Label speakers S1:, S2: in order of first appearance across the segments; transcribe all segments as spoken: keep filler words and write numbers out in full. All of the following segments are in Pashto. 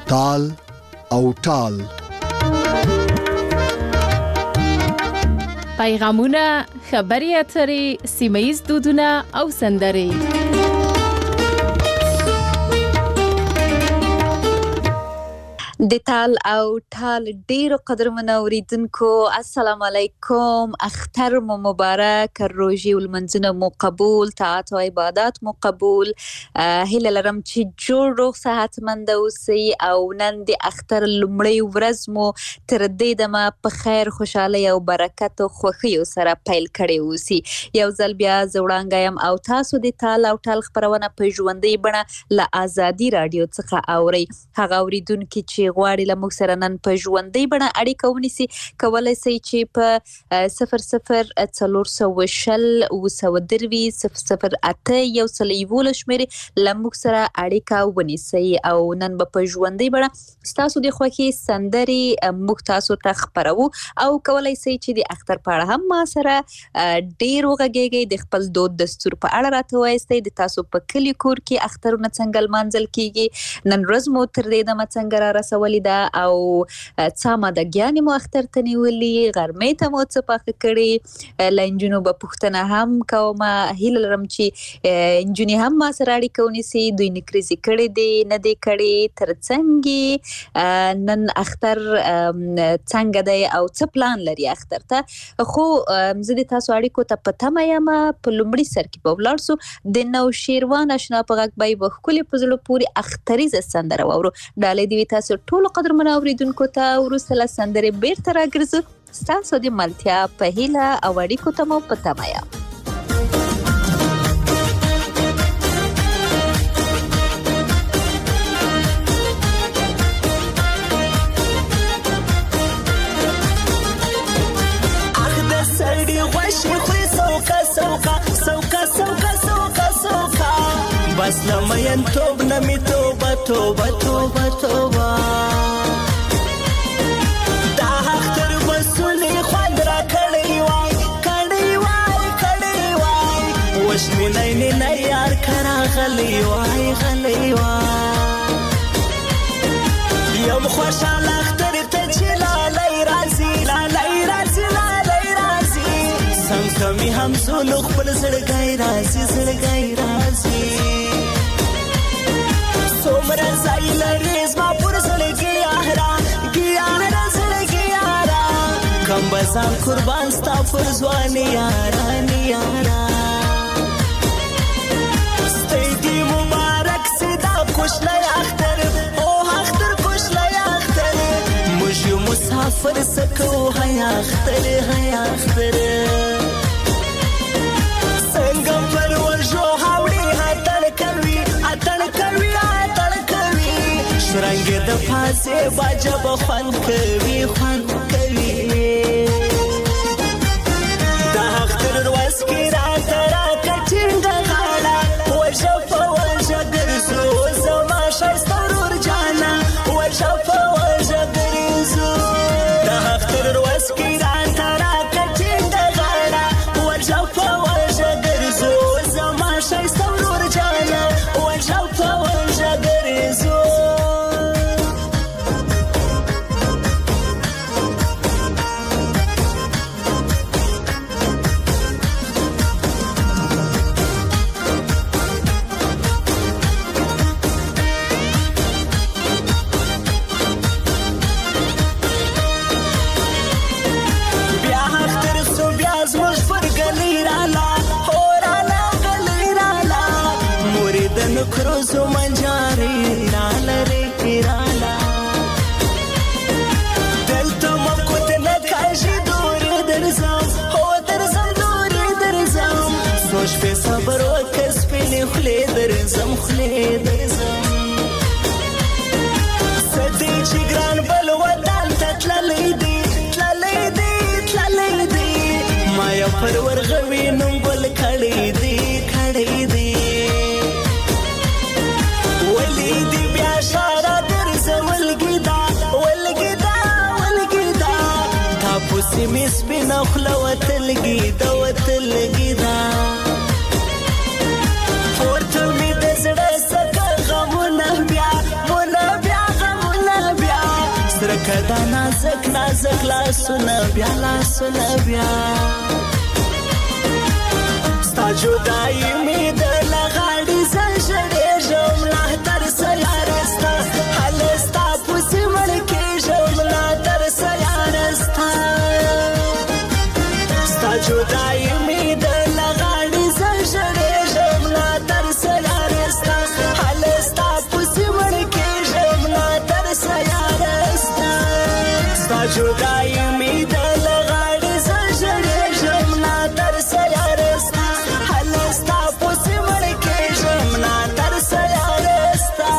S1: تال او ټال.
S2: پیغامونه، خبري اترې، سیمه‌ییز دودونه او سندرې.
S3: د تال او ټال ډیرو قدرمنو اوریدونکو السلام علیکم. اختر مو مبارک، روژې ولمنځونه مو قبول، طاعت او عبادت مو قبول. هیله لرم چې جوړ روغ صحتمند اوسئ او نن د اختر لومړۍ ورځ مو تر دې دمه په خیر، خوشحالۍ او برکت او خوښیو سره پیل کړی اوسي. یو ځل بیا زه وړانګه یم او تاسو د تال او ټال خپرونه په ژوندۍ بڼه له ازادي رادیو څخه اورئ. هغه اوریدونکي چې غواړي له موږ سره نن په ژوندۍ بڼه اړیکه ونیسي، کولی شئ چې په صفر صفر څلور سوه شل اووه سوه درویشت صفر صفر اته یو سل یولس شمېرې له موږ سره اړیکه ونیسئ او نن به په ژوندۍ بڼه ستاسو د خوښې سندرې موږ تاسو ته خپروو او کولی شئ چې د اختر په اړه هم ما سره ډېر وغږیږئ، د خپل دود دستور په اړه راته ووایاستئ، د تاسو په کلي کور کې اخترونه څنګه لمانځل کیږي، نن ورځ مو تر دې دمه څنګه را رسولې ده او څه مادګیانې مو اختر ته نیولې، غرمې ته مو څه پاخه کړې. له نجونو به پوښتنه هم کومه، هیله لرم چې نجونې هم ما سره اړیکه ونیسي، دوی نکریزې کړې دي نه دي کړې، تر څنګه نن اختر څنګه دی او څه پلان لري اختر ته. خو زه د تاسو اړیکو ته په تمه یم. په لومړي سر کې به ولاړ سو د نوشیروان اشنا په غږ به به ښکلې په زړه پورې اختریزه سندره واورو. ډالۍ دې تاسو ټولو قدرمنو اوریدونکو ته وروسته له سندرې بیرته راګرځو. ستاسو د ملتیا په هیله او اړیکو ته مو په تمه یم.
S4: بس لمین توب نمی توبه توبه توبه توبه دا اختر بسونی خوند را کڑی وای کڑی وای کڑی وای وشمی نینی نیار کرا غلی وای غلی وای یم خوشحال اختر تچی لالی رازی لالی رازی لالی رازی سم کمی هم زولو خبل زرگای رازی زرگای رازی سومر زایل ریز ما پر زلگی آهرا گیارا زلگی آرا کم بزان قربان ستا پر زوانی آرا نیارا ستیدی مبارک سیدا کشلی اختر او اختر کشلی اختر مجھو مسافر سکو ہے اختر ہے اختر سنگم پر ورجو حوڑی حتن کروی حتن کروی شرنگ د پاسه باجه بخوان کوي خوان کوي دا اختر ورځ کې راته راکټینګ غاړه وژه په وژه ګرځو زما ښایسته ورور جانه وژه په وژه ګرځو دا اختر ورځ کې راته راکټینګ غاړه وژه په وژه ګرځو زما ښایسته ورور جانه وژه په وژه ګرځو. کروزو منجاری نالری رالا دلتا مکوت نکاشی دوری درزم هو درزم دوری درزم سوش پی صبر و کس پینی خلی درزم خلی درزم سدی چی گران بلوطن تتللی دی تللی دی تللی دی مایا پرور غوی نم گل کڑی دی کڑی دی ولیدی بیا شارا درزم ولگیدا ولگیدا ولگیدا تا پوسی میس بین اخلا وتلگیدا وتلگیدا پورتو می دزڑا سکا غمونا بیا مونا بیا غمونا خلاصونه بیا لاسونه بیا ستا جدایي مې د لغاړې زژړېږم لا تر سیاره ستا هله ستا پسې مړ کېږم لا تر سیاره ستا ستا جدایي مې د لغاړې زژړېږم لا تر سیاره ستا هله ستا پسې مړ کېږم لا تر سیاره ستا ستا جدایي مې د لغاړې زژړېږم لا تر سیاره ستا هله ستا پسې مړ کېږم لا تر سیاره ستا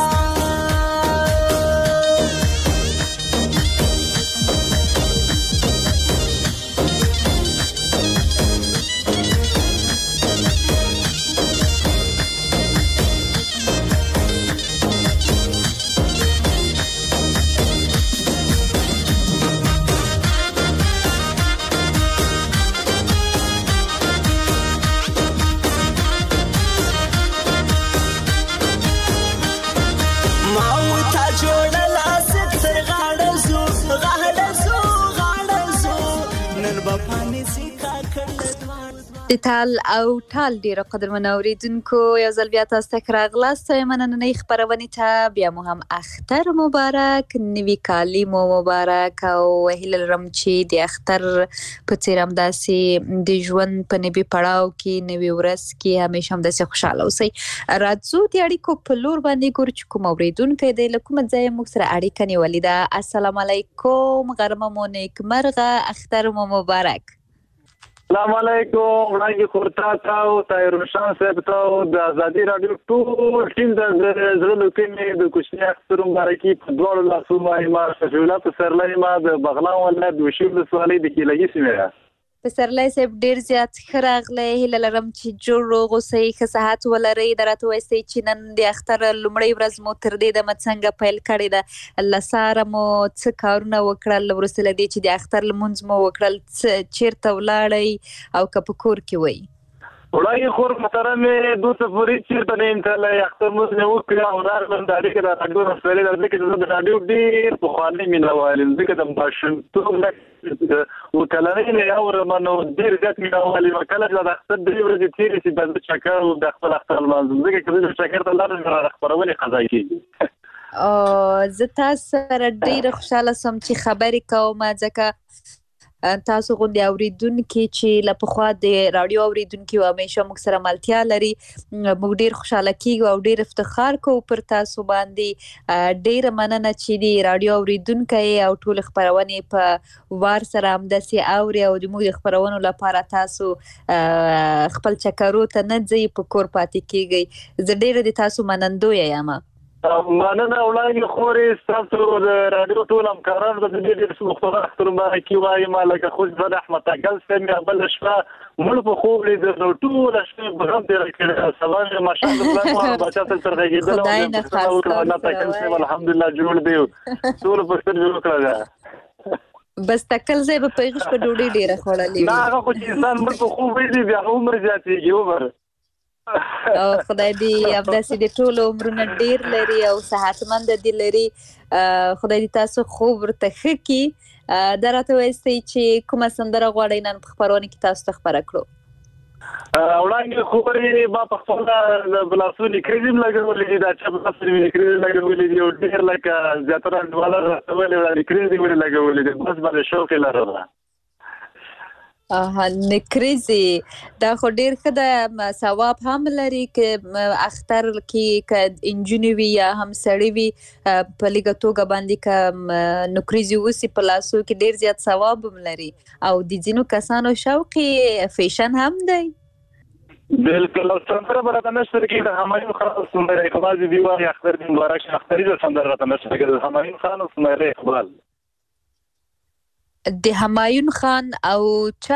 S3: د تال او ټال ډیره قدرمن اوریدونکو یو ځل بیا تاسو ته راغلاست مننه خبرونه ته بیا مو هم اختر مبارک نوی کالی مو مبارک او هیله لرم چې د اختر په څیر هم داسې د ژوند په نوي پړاو کې نوي ورځ کې همیشه هم داسې خوشاله اوسئ راځو د اړیکو په لور باندې ګورو چې کوم اوریدونکو دی له کوم ځای موږ سره اړیکه نیولې ده السلام علیکم غرمه مو نیکمرغه اختر مو مبارک
S5: السلام علیکم وړاندې خورتا تاو طاهر شاه صاحب تاو د ازادي رادیو ټول ټیم د زړه لوکې د کوچنی اختر مبارکي په دواړو لاسو باندې ما شفیع الله په سرلای ما د بغلان ولایت د وشیب ولسوالۍ د کیلګي سیمه
S3: په سرلای صاحب ډیر زیات خراغله هله لرم چې جوړ روغ اوسئ ښه صحت ولرئ درته وایي چې نن د اختر لومړۍ ورځ مو تر دې د څنګه پیل کړې ده الله ساره مو څه کارونه وکړل وروسته له دې چې د اختر لمونځ مو وکړل چیرته ولاړئ او که په کور کې وئ
S5: وړاندې خور محترمې دوسه پوری چیرته نه انتله اختر مو نه وکړه او راغلم د اړیکې د راډیو مسلې د ځکه د راډیو ډیر پخوانی مینوال ځکه د ماشومتوب وکړلې نه اورمنو ډیر ځات مینوال وکړل د اختر د ورځې تیرې چې د چکر او د خپل اختر لمانځل ځکه چې د چکر ته لاړم خبرونه قضا کیږي
S3: او زه تاسو سره ډیر خوشاله سم چې خبرې کوم ځکه تاسو غوندي اوریدونکو چې له پخوا د رادیو اوریدونکو همیشه موږ سره ملتیا لري موږ ډیر خوشاله کیږو او ډیر افتخار کوو پر تاسو باندې ډیر مننه چې د رادیو اوریدونکو او ټول خبرونه په وار سره هم داسې اوري او د موږ خبرونو لپاره تاسو خپل چکرو ته نه ځي په کور پاتې کیږي زه ډیر د تاسو منندوی یم
S5: مننه وړاندې خورې ستاسو د راډیو ټول همکارانو د دې ډېر مختلف اختر مبارکي وایم لکه خوشبد احمد اکل صاحب بل شپه مړ په خوب لید نو ټول شپه بغم تیر کړی سلام ماشاءالله الله بچا تل تر غېږ دل الحمدلله جوړ دی ټول په ستر جوړ کړل
S3: بس تکل زې په پیغش په ډوډۍ ډیره خوړلې
S5: نه هغه خو چې انسان مړ په خوب ویلي بیا عمر زیاتېږي عمر
S3: او خدای دې افداسي د ټول عمرونه ډیر لري او صحتمند دي لري خدای دې تاسو خوب ورته خکې درته وایي چې کومه سندره غواړئ نن په خبرونه کې تاسو ته خبره کړو
S5: وړاندې خبرې ما په خپل د بلاسونی کریزم لګولې دي دا چې په خپل کریزم لګولې دي او ډیر لکه زیاتره ډالر راټولې کریزم لګولې دي بس باندې شوق لرم
S3: اه نکریزي دا خو ډیر ښه ده ثواب هم لري که اختر کې که انجونی وي یا هم سړی وي په لږه توګه باندې که نکریزي وسي په لاسو کې ډیر زیات ثواب هم لري او د ځینو کسانو شوق فیشن هم دی
S5: بالکل سندره برته نشته کې د همایون خان سندره اقبال دی وایي اختر دې مبارک اختري سندره راته نشته کې د همایون خان سندره اقبال
S3: د همایون خان او چا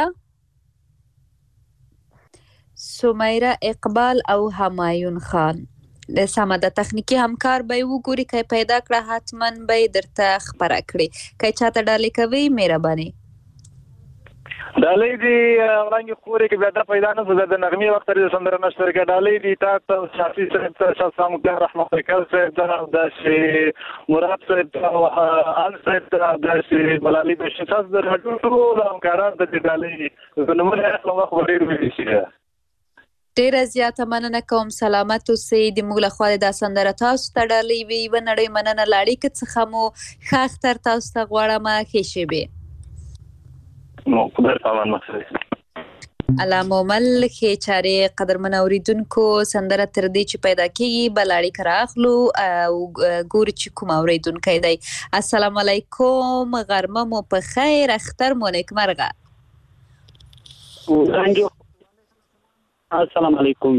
S3: سمیرا اقبال او همایون خان د سمه د تخنیکی همکار به وګوري کای پیدا کړه حتمن به درته خبره کړي کای چاته ډالې کوي مهرباني
S5: ډالۍ دي وړاندې خورې کې بیا دا پیدا نه شو د نغمې وخت لري سندره نشته کې ډالۍ دي تا ته شافي صاحب ته شاه سلام الله رحمت الله صاحب ته داسې مراد صاحب ته ان صاحب ته داسې بلالي د شتاس د راډیو ټول همکاران د ډالۍ د نومونه خپل وخت ورې ویل شي.
S3: ډیره زیاته مننه کوم. سلامت اوسئ. د موږ لخوا د سندره تاسو ته ډالۍ وي و نړۍ مننه لاړې که څخه مو ښه اختر تاسو ته غواړم ښې شېبې.
S5: نو خدای پامان مخکې
S3: علامه مل ښې چارې قدرمن اوریدونکو سندره تر دې چې پیدا کېږي بل اړیکه راخلو او ګورو چې کوم اوریدونکی دی. السلام علیکم، غرمه مو په خیر، اختر مو نیکمرغه.
S6: السلام علیکم.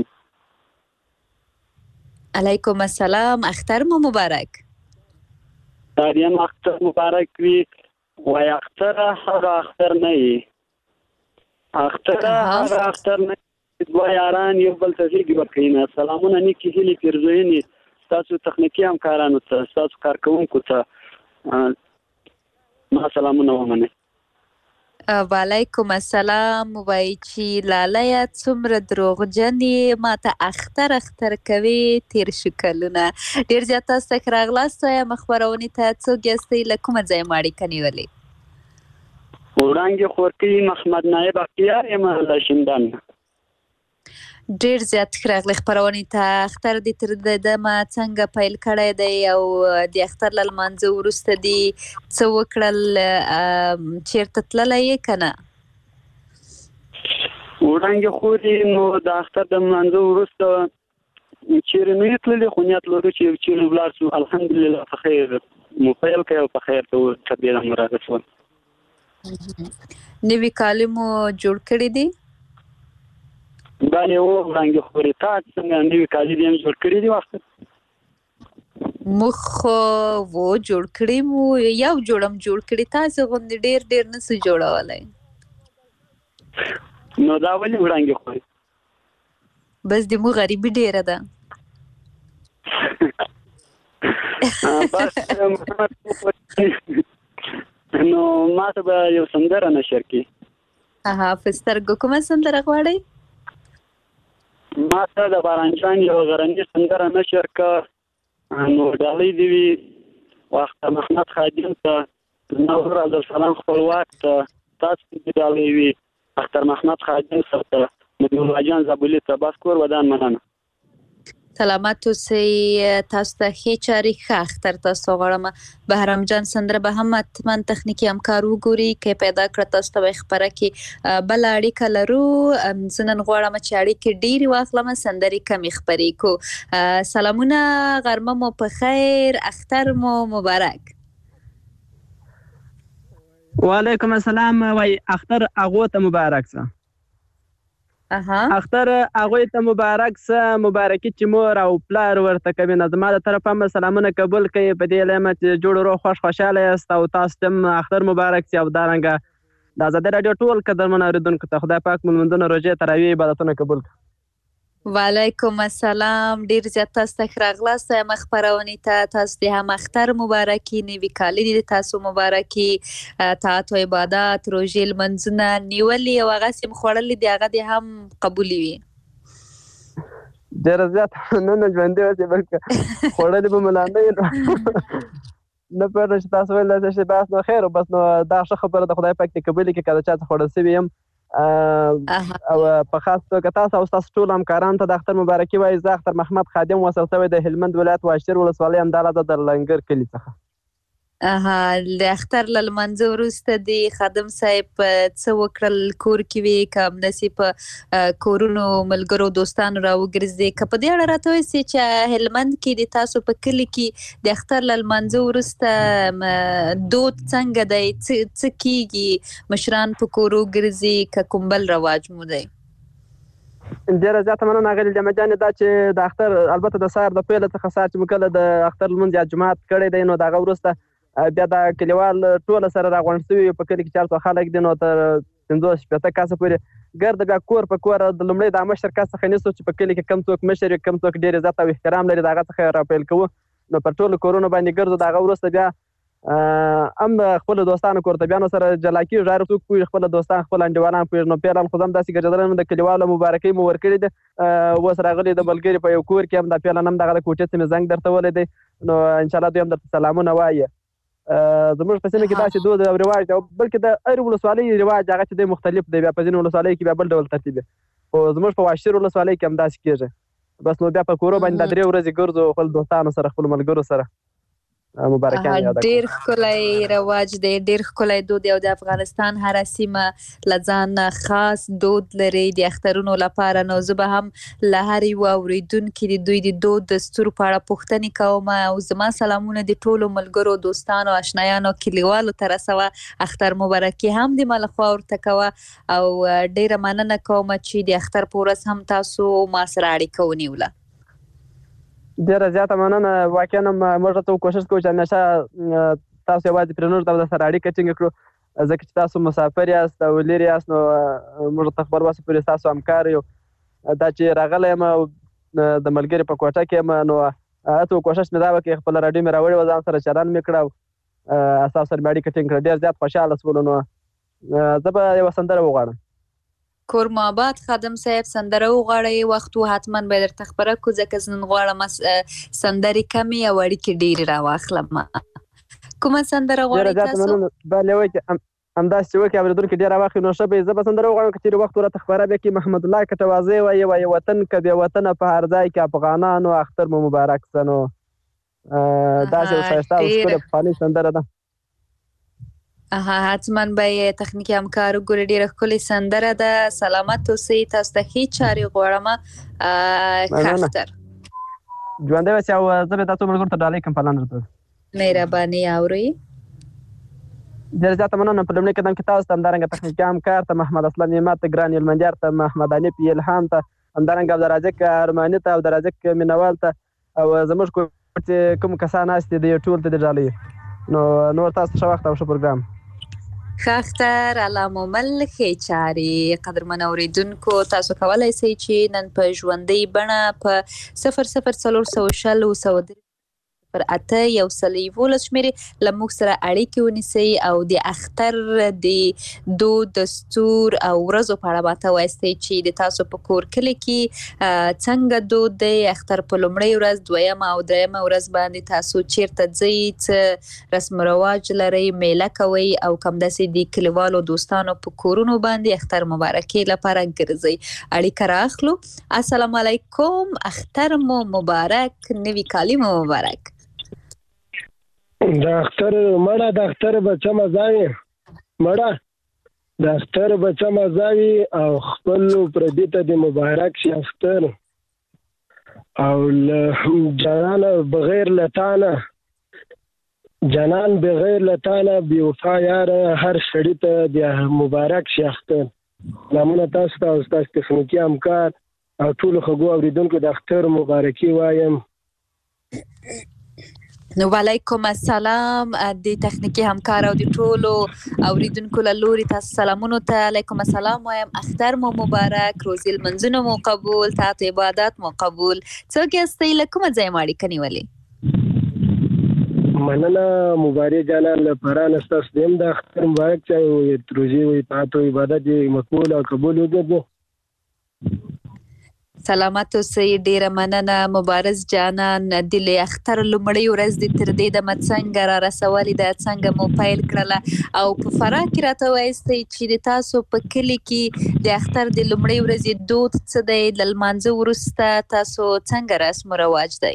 S3: علیکم السلام، اختر مو مبارک.
S6: داریم اختر مبارک وي. وای اختر هغه اختر نه وي، اختر هغه اختر نه دوه یاران یو بل ته زیږي ورکوي نه. سلامونه نیکې هیلې پیرزوینې ستاسو تخنیکي همکارانو ته، ستاسو کارکوونکو ته ما سلامونه ومنئ.
S3: وعلیکم السلام. وای چې لالیه څومره دروغجن یې، ماته اختر اختر کوي تیر شو کلونه. ډېر زیات تاسو ته ښه راغلاست. وایم خپرونې ته څوک یاستئ، له کومه ځایه مو اړیکه نیولې؟
S6: وړانګې خورکۍ محمد نایب اختیار یم له شینډن.
S3: ډېر زیات ښه راغلی خپرونې ته. اختر دې تر دمه څنګه پیل کړی دی او د اختر له لمانځه وروسته دې څه وکړل؟ چېرته تللی یې که نه؟
S6: وړانګې خورې نو د اختر د لمانځه وروسته چېرې نه یې تللي، خو نیت لرو چې چېرې ولاړ شو. الحمدلله په خیر مو پیل کړی او په خیر ته طبیعت مو راغلی.
S3: نوي کالي مو جوړ کړي دي؟
S6: بله و وړانګې خورې تا څنګه نوي کالي دې هم جوړ کړي دي؟ وخت
S3: موږ خو و جوړ کړي مو، یو جوړم جوړ کړي، تاسې غوندې ډېر ډېر نه سو جوړولی.
S6: نو دا ولې وړانګې خورې؟
S3: بس د مو غریبي ډېره ده.
S6: نو ما ته به یو سندره نشر کړي.
S3: اها، په سترګو کومه سندره غواړئ؟
S6: ما ته د بارانجان یو غرنۍ سندره نشر کړه. نو ډالۍ دې وي اختر محمد خادم ته، نور عبدالسلام خپلواک ته، تاسو دې ډالۍ وي اختر محمد خادم صاحب ته، نبی الله جان زابلي ته. بس کور ودان مننه.
S3: سلامت اوسئ. تاسو ته ښې چارې، ښه اختر تاسو غواړم. بهرام جان سندره به هم حتما تخنیکي همکار وګوري که پیدا کړه تاسو ته به یې خپره کړي. بله اړیکه لرو. زه نن غواړم چې اړیکې ډېرې واخلم، سندرې کمې خپرې کړو. سلامونه، غرمه مو په خیر، اختر مو مبارک.
S7: وعلیکم السلام. وای اختر هغو ته مبارک شه. اختر هغوی ته مبارک شه، مبارکي چې مور او پلار ورته کوي. نه زما د طرفه هم سلامونه قبول کړئ. په دې لیمه چې جوړ روغ خوش خوشحاله یاست او تاسو ته هم اختر مبارک سي. او دارنګه د ازادي راډیو ټول قدرمن اورېدونکو ته خدای پاک مو لمونځونه، روژې، تراویح، عبادتونه قبول کړي.
S3: وعلیکم السلام. ډېر زیات تاسو ته ښه راغلاست. وایم خپرونې ته تاسو دې هم اختر مبارکي، نوي کالي دې تاسو مبارکي، طاعت او عبادت، روژې، لمونځونه نیولي او هغسې م خوړلي دي هغه دې هم قبولي وي.
S7: ډېره زیاته نه نه ژوندۍ اوسې بلکې خوړلي به مو لا نه وي. نه پوهېږم چې تاسو ویل داسې شی بس نو خیر. بس نو دا ښه خبره ده، خدای پاک دې قبولې کړي. که د چا څه خوړل سوي یم او په خاص توګه تاسو او ستاسو ټول همکارانو ته د اختر مبارکي وایي. زه اختر محمد خادم وصل شوی د هلمند ولایت واشیر ولسوالۍ همداله ده، د لنګر کلي څخه.
S3: اها، د اختر له لمانځه وروسته د خادم صاحب څه وکړل؟ کور کې وي که همداسې په کورونو ملګرو دوستانو راوګرځېدې؟ که په دې اړه راته ووایاست چې هلمند کې د تاسو په کلي کې د اختر له لمانځه وروسته دود څنګه دی؟ څه کېږي؟ مشران په کور وګرځي که کوم بل رواج مو دی؟
S7: ډېره زیاته مننه اغلې جمعه جانې. دا چې د اختر البته د سهار د پیله څخه سهار چې مو کله د اختر لمونځ یا جومات کړی دی نو د هغه وروسته بیا د کلیوال ټوله سره راغونډ شوي په کلي کې چې هر څو خلک دي نو تر پنځوس شپېته کسه پورې ګرده بیا کور په کور د لومړۍ د مشر کس څخه نیسو چې په کلي کې کم څوک مشر وي، کم څوک ډېر عزت او احترام لري، د هغه څخه راپیل کوو. نو پر ټولو کورونو باندې ګرځو. د هغه وروسته بیا هم خپل دوستانو کورتبیانو سره جلا کېږي هر څوک پوهېږي خپل دوستان خپل انډیوالان پوهېږي نو پیل هم خو زه هم داسې ګرځېدلی د کلیوالو مبارکۍ مو ورکړې دي اوس راغلي د ملګري په یو کور کې هم دا پیله هم دغه د کوټې څه مې زنګ درته ولی دی نو انشاءالله دوی هم درته سلامونه وایي زموږ په سیمه کې داسې دود او رواج دی بلکې د هرې ولسوالۍ رواج هغه چې دی مختلف دی بیا په ځینې ولسوالیو کې بیا بل ډول ترتیب دی خو زموږ په واشیر ولسوالۍ کې هم داسې کېږي بس نو بیا په کورو باندې دا درې ورځې ګرځو خپل دوستانو سره خپلو ملګرو سره مبارکان یاده
S3: ډیر ښکلی رواج دی ډیر ښکلی دود دی او د افغانستان هره سیمه له ځان خاص دود لري د اخترونو لپاره نو زه به هم له هر یوه اورېدونکي د دوی د دود دستور په اړه پوښتنې کوم او زما سلامونه د ټولو ملګرو دوستانو اشنایانو کلیوالو ته رسوه اختر مبارکي هم د ما لخوا ورته کوه او ډیره مننه کوم چې د اختر په ورځ هم تاسو ما سره اړیکه ونیوله
S7: ډېره زیاته مننه واقعا هم موږ ته کوشش کوو چې همیشه تاسو یوازې پرې نور ته سره اړیکه ټینګه کړو ځکه چې تاسو مسافر یاست او لرې یاست نو موږ ته خبر واسو پورې ستاسو همکار یو دا چې راغلی یم د ملګري په کوټه کې یم نو هڅه کوشش مې دا وکړې خپله راډیو مې راوړې وه ځان سره چالان مې کړه او ستاسو سره مې اړیکه ټینګ کړه ډېر زیات خوشحاله شولو نو زه به یوه سندره وغواړم
S3: کور مو آباد خادم صاحب سندره وغواړئ وخت و حتما به درته خبره کړو ځکه زه نن غواړم سندرې کمې او اړیکې ډېرې راواخلم کومه سندره غواړئ تاسو
S7: بله وایي همداسې چې وکړي اورېدونکي ډېر راواخلي نو ښه به زه به سندره وغواړم که چېرې وخت ورته خبره بیا کړي محمد الله کټوازی وایي وایي وطن که بې وطنه په هر ځای کې افغانانو اختر مو مبارک شه نو داسې یو ښایسته او ښکلې پخوانۍ سندره ده
S3: حتما به تخنیکی همکار وګوري ډېره ښکلې سندره ده سلامت اوسئ تاسو ته ښې چارې غواړم ښه اختر
S7: ژوندی اوسئ او زه به دا څو ملګرو ته ډالۍ کړم پالان درته
S3: مهرباني اورئ
S7: ډېره زیاته مننه په لومړي قدم کې تاسو ته همدارنګه تخنیکي همکار ته محمد اسلم نعمت ته ګران یلمندیار ته محمد حنیف الهام ته همدارنګه عبدالرازق ارماني ته عبدالرازق مینوال ته او زموږ چې کوم کسان ناست دي د ټول ته د ډالۍ نو نور تاسو ته ښه وخت او ښه پروګرام
S3: ښه اختر الله مو مل ښې چارې قدرمن اورېدونکو تاسو کولی شئ چې نن په ژوندۍ بڼه په صفر صفر څلور سوه شل اووه سوه درې صفر اته یو سل یولس شمېرې له موږ سره اړیکې ونیسئ او د اختر د دود دستور او ورځو په اړه ماته وایستئ چې د تاسو په کور کلي کې څنګه دود دی اختر په لومړۍ ورځ دویمه او درېیمه ورځ باندې تاسو چیرته ځئ څه رسم رواج لرئ میله کوئ او همداسې د کلیوالو دوستانو په کورونو باندې اختر مبارکۍ لپاره ګرځئ اړیکه رااخلو السلام علیکم اختر مو مبارک نوي کالي مو مبارک
S8: د اختر مړه د اختر بچه مزاوي مړه د اختر بچه مزاوي او خپل پردي ته د مبارک شي اختر او جانان بغیر لتانه جانان بغیر لتانه بی وفا یار هر سړی ته د مبارک شي اختر نامونه تاسو ته او تاسو تخنیکي همکار او ټول خګو اوریدونکو د اختر مبارکي وایم
S3: نو وعلیکم السلام د تخنیکي همکار او د ټولو اوریدونکو له لوري تاسو سلامونو ته علیکم السلام وایم اختر مو مبارک روزي لمنځونه مو قبول تاسو عبادت مو قبول څوک یاستئ له کومه ځایه مو اړیکه نیولې
S8: مننه مبارک جانان له پرانه ستاسو دیم د اختر مبارک چې روزي وي تاسو عبادت مقبول او قبول وګرځي
S3: سلامت اوسئ ډیره مننه مبارز جانان د اختر لومړۍ ورځ د تر دې دمه څنګه را رسولې ده څنګه مو پیل کړله او په فرا کې راته وایستئ چې د تاسو په کلي کې د اختر د لومړۍ ورځې دود څه دی له لمانځه وروسته تاسو څنګه رسم و رواج دی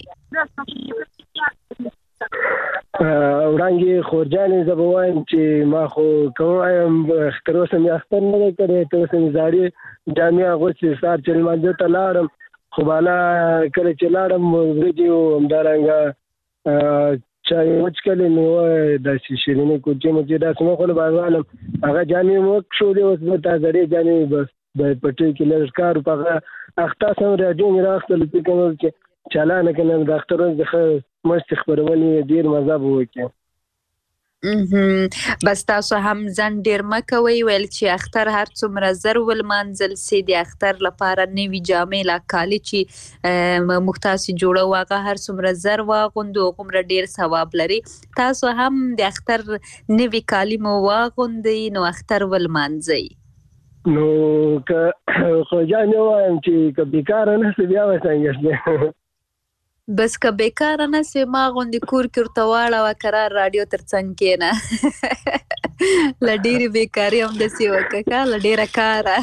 S8: وړانګې خورجانې زه به وایم چې ما خو که ووایم تر اوسه مې اختر نه دی کړی تر اوسه مې زاړې جامې اغوستې سهار چې لمانځه ته لاړم خو بالا کله چې لاړم وریجې و همدارنګه چای وڅښلې مې ووایه داسې شیریني کلچې مچې داسې مه خوړم بازوالم هغه جامې مې وکښولې اوس به تا زړې جامې بس د پټۍ کې لږ کار په هغه اخته سم راډیو مې رااخیستلو فکر مې چې چالانه که نه د اختر ورځ د ښه مستې خپرونې ډېر مزه به وکړي
S3: بس تاسو هم ځان ډیر مکوي ویل چې اختر هر څومره زر ولمانځل سي د اختر لپاره نوي جامې لا کالي چې مختاسي جوړه واغه هر څومره زر واغوندو غومره ډیر ثواب لري. تاسو هم د اختر نوي کالي مو واغوندي نو اختر ولمانځي.
S8: نو که خو جانې وایم چې که بیکاره نه سي بیا به څنګه
S3: بس که بیکاره نه سي ما غوندې کور کې ورته واړوه کرار راډیو تر څنګ کښېنه له ډېرې بیکاري همداسې وکړه له ډېره کاره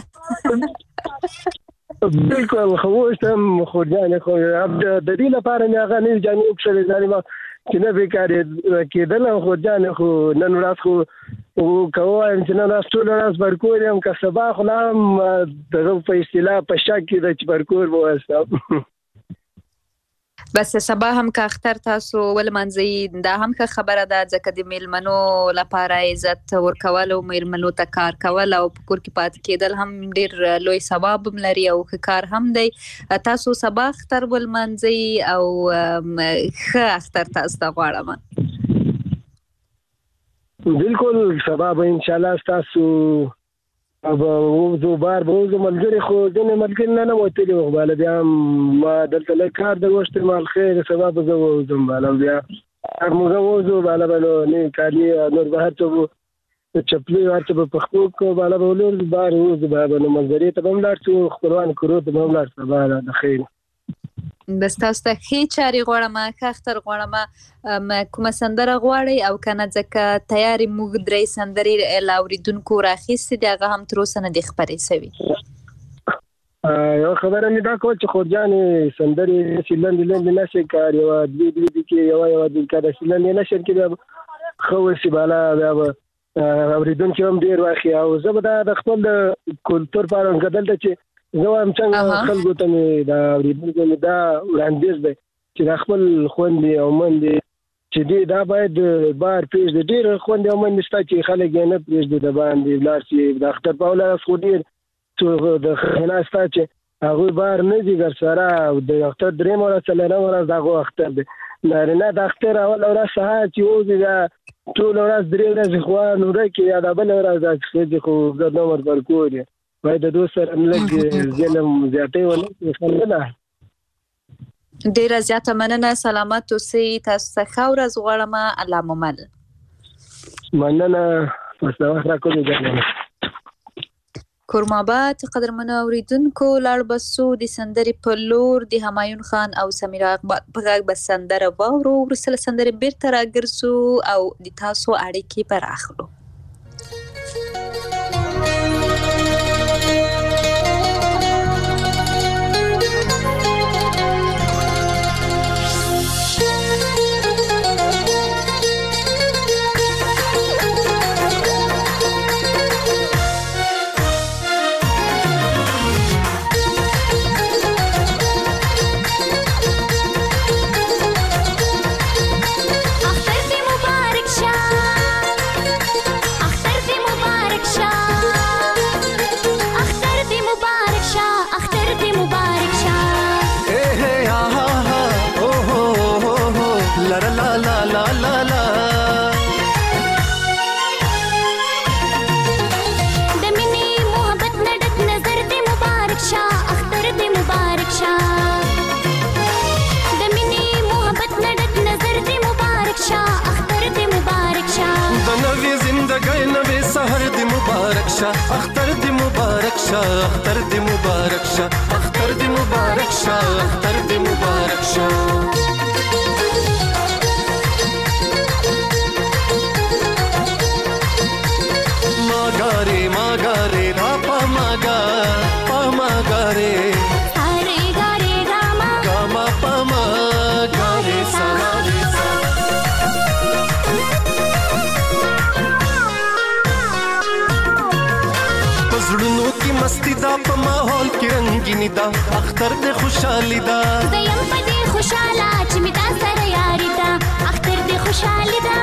S8: بالکل خو اوس هم خو جانې خو د دې لپاره مې هغه نوي جامې وکښلې ځانې ما چې نه بیکارې کېدله خو جانې خو نن ورځ خو که ووایم چې نن ورځ ټوله ورځ پر کور یم که سبا خو لا هم دغه په اصطلاح په شک کې ده چې پر کور به وستم
S3: بس سبا هم که اختر تاسو ولمانځئ دا هم ښه خبره ده ځکه د میلمنو لپاره عزت ورکول او میلمنو ته کار کول او په کور کې پاتې کېدل هم ډېر لوی ثواب هم لري او ښه کار هم دی. تاسو سبا اختر ولمانځئ او ښه اختر تاسو ته غواړم.
S8: بالکل سبا به انشاءالله ستاسو अब وځو بار به وځو ملګري خو ځینې ملګري نه نه وتلي وو بالا بیا ما دلته لږ کار در مال خیر سبا به زه وځم بالا بیا هر مو زه وځو بالا به نو نوي کالي نور به هر څه به چپلي هر څه به پښتو کړو بالا به ولور بار وځو بالا نو منظرې ته به هم لاړ شو خپلوان کورو ته به هم لاړ شو بالا د خیر
S3: بس تاسو ته ښې چارې غواړم ښه اختر غواړم. کومه سندره غواړئ او که نه ځکه تیارې موږ درې سندرې له اورېدونکو راخیستې دي هغه هم تر اوسه نه دي خپرې سوي.
S8: یوه خبره مې دا کول چې خورجانې سندرې داسې لنډې لنډې نشر کار یوه دوې دوې دقیقې یوه یوه دقیقه داسې لنډې نشر کړي بیا به ښه وشي بالا بیا به اورېدونکي هم ډېر واخلي او زه به دا د خپل کلتور په اړه دلته چې زه وایم څنګه خلکو ته مې دا اورېدونکو مې دا وړاندیز دی چې دا خپل خویندې او مندې چې دی دا باید بار پرېږدي ډېر خویندې او مندې شته چې خلک یې نه پرېږدي د باندې ولاړ شي د اختر په ولس خو ډېر د ښځینه شته چې هغوی بار نه دي ورسره او د اختر درېیمه ورځ څلورمه ورځ د هغو اختر دی نارینه د اختر اوله ورځ سهار چې وځي بیا ټوله ورځ درې ورځې خوان ورکې یا د بله ورځ دا چې ښځې خو ګرد عمر پر کور یې باید د دوست سره لږ ظلم زیاتی ونه کړي نه.
S3: ډېره زیاته مننه سلامت اوسئ تاسو ته ښه ورځ غواړم الله مو مل.
S8: مننه پس وخت راکولو جانانه.
S3: کورماباد قدرمنو اوریدونکو لاړ بسو د سندرې په لور د همایون خان او سمیرا اقبال په غږ به سندره واورو وروسته له سندرې بیرته راګرځو او د تاسو اړیکې پراخلو.
S9: اختر دی مبارک شا اختر دی مبارک شا اختر دی مبارک شا اختر دی مبارک شا ماگارے ماگارے راپا ماگا پا ماگارے سارے گارے راما گاما پا ماگارے سارے سا زړونو کې مستی دا په ماحول کې رنگینی دا اختر دې خوشحالي دا زیم په دې خوشاله چې می تا سره یاري دا اختر دې خوشحالي دا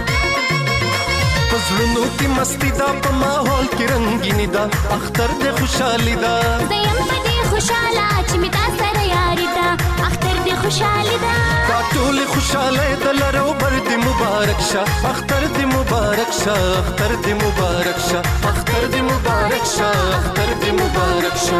S9: زړونو کې مستی دا په ماحول کې رنگینی دا اختر دې خوشحالي دا زیم په دې خوشاله چې می تا سره یاري دا اختر دې خوشحالي دا دا ټول خوشاله د لرو بر دې مبارک شه اختر دې مبارک شه اختر دې مبارک شه اختر دې مبارک شه اختر دې مبارک شه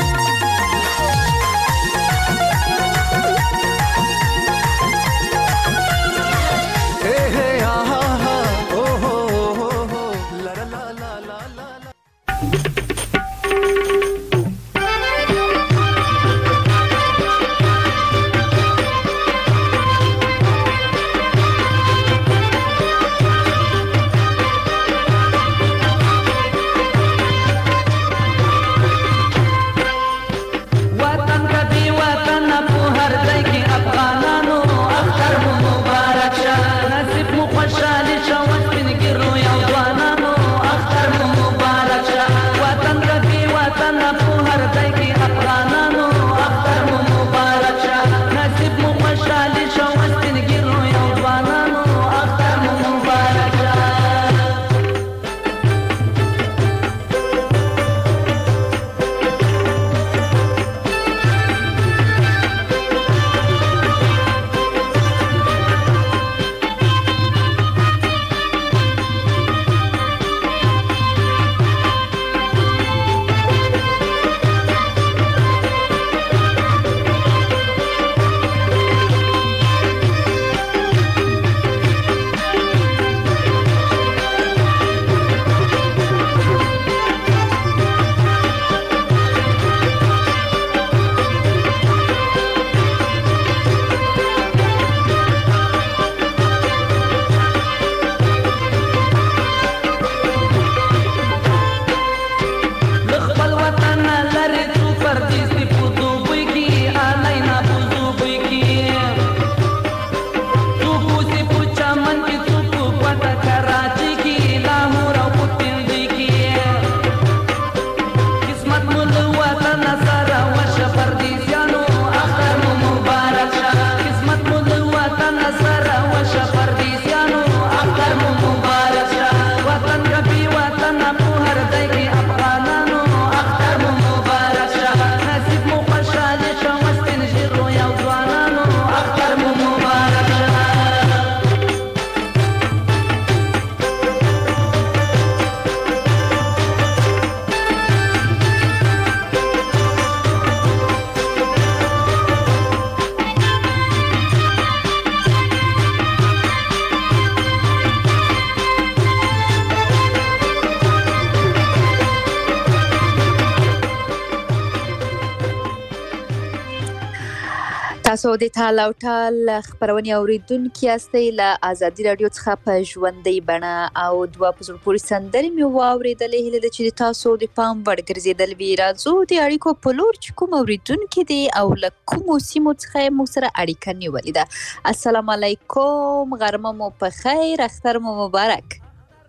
S3: تاسو د ټال او ټال خبرونه اوریدونکو یاستئ له ازادي رادیو څخه په ژوندۍ بڼه او دوه پزړ پوری سندرې مې واوریدلې هله د چې تاسو د پام وړ ګرځیدل وی راځو د اړیکو په لور چې کوم اوریدونکو دي او له کوم سیمو څخه مو سره اړیکه نیولې ده. السلام علیکم، غرمه مو په خیر، اختر مو مبارک.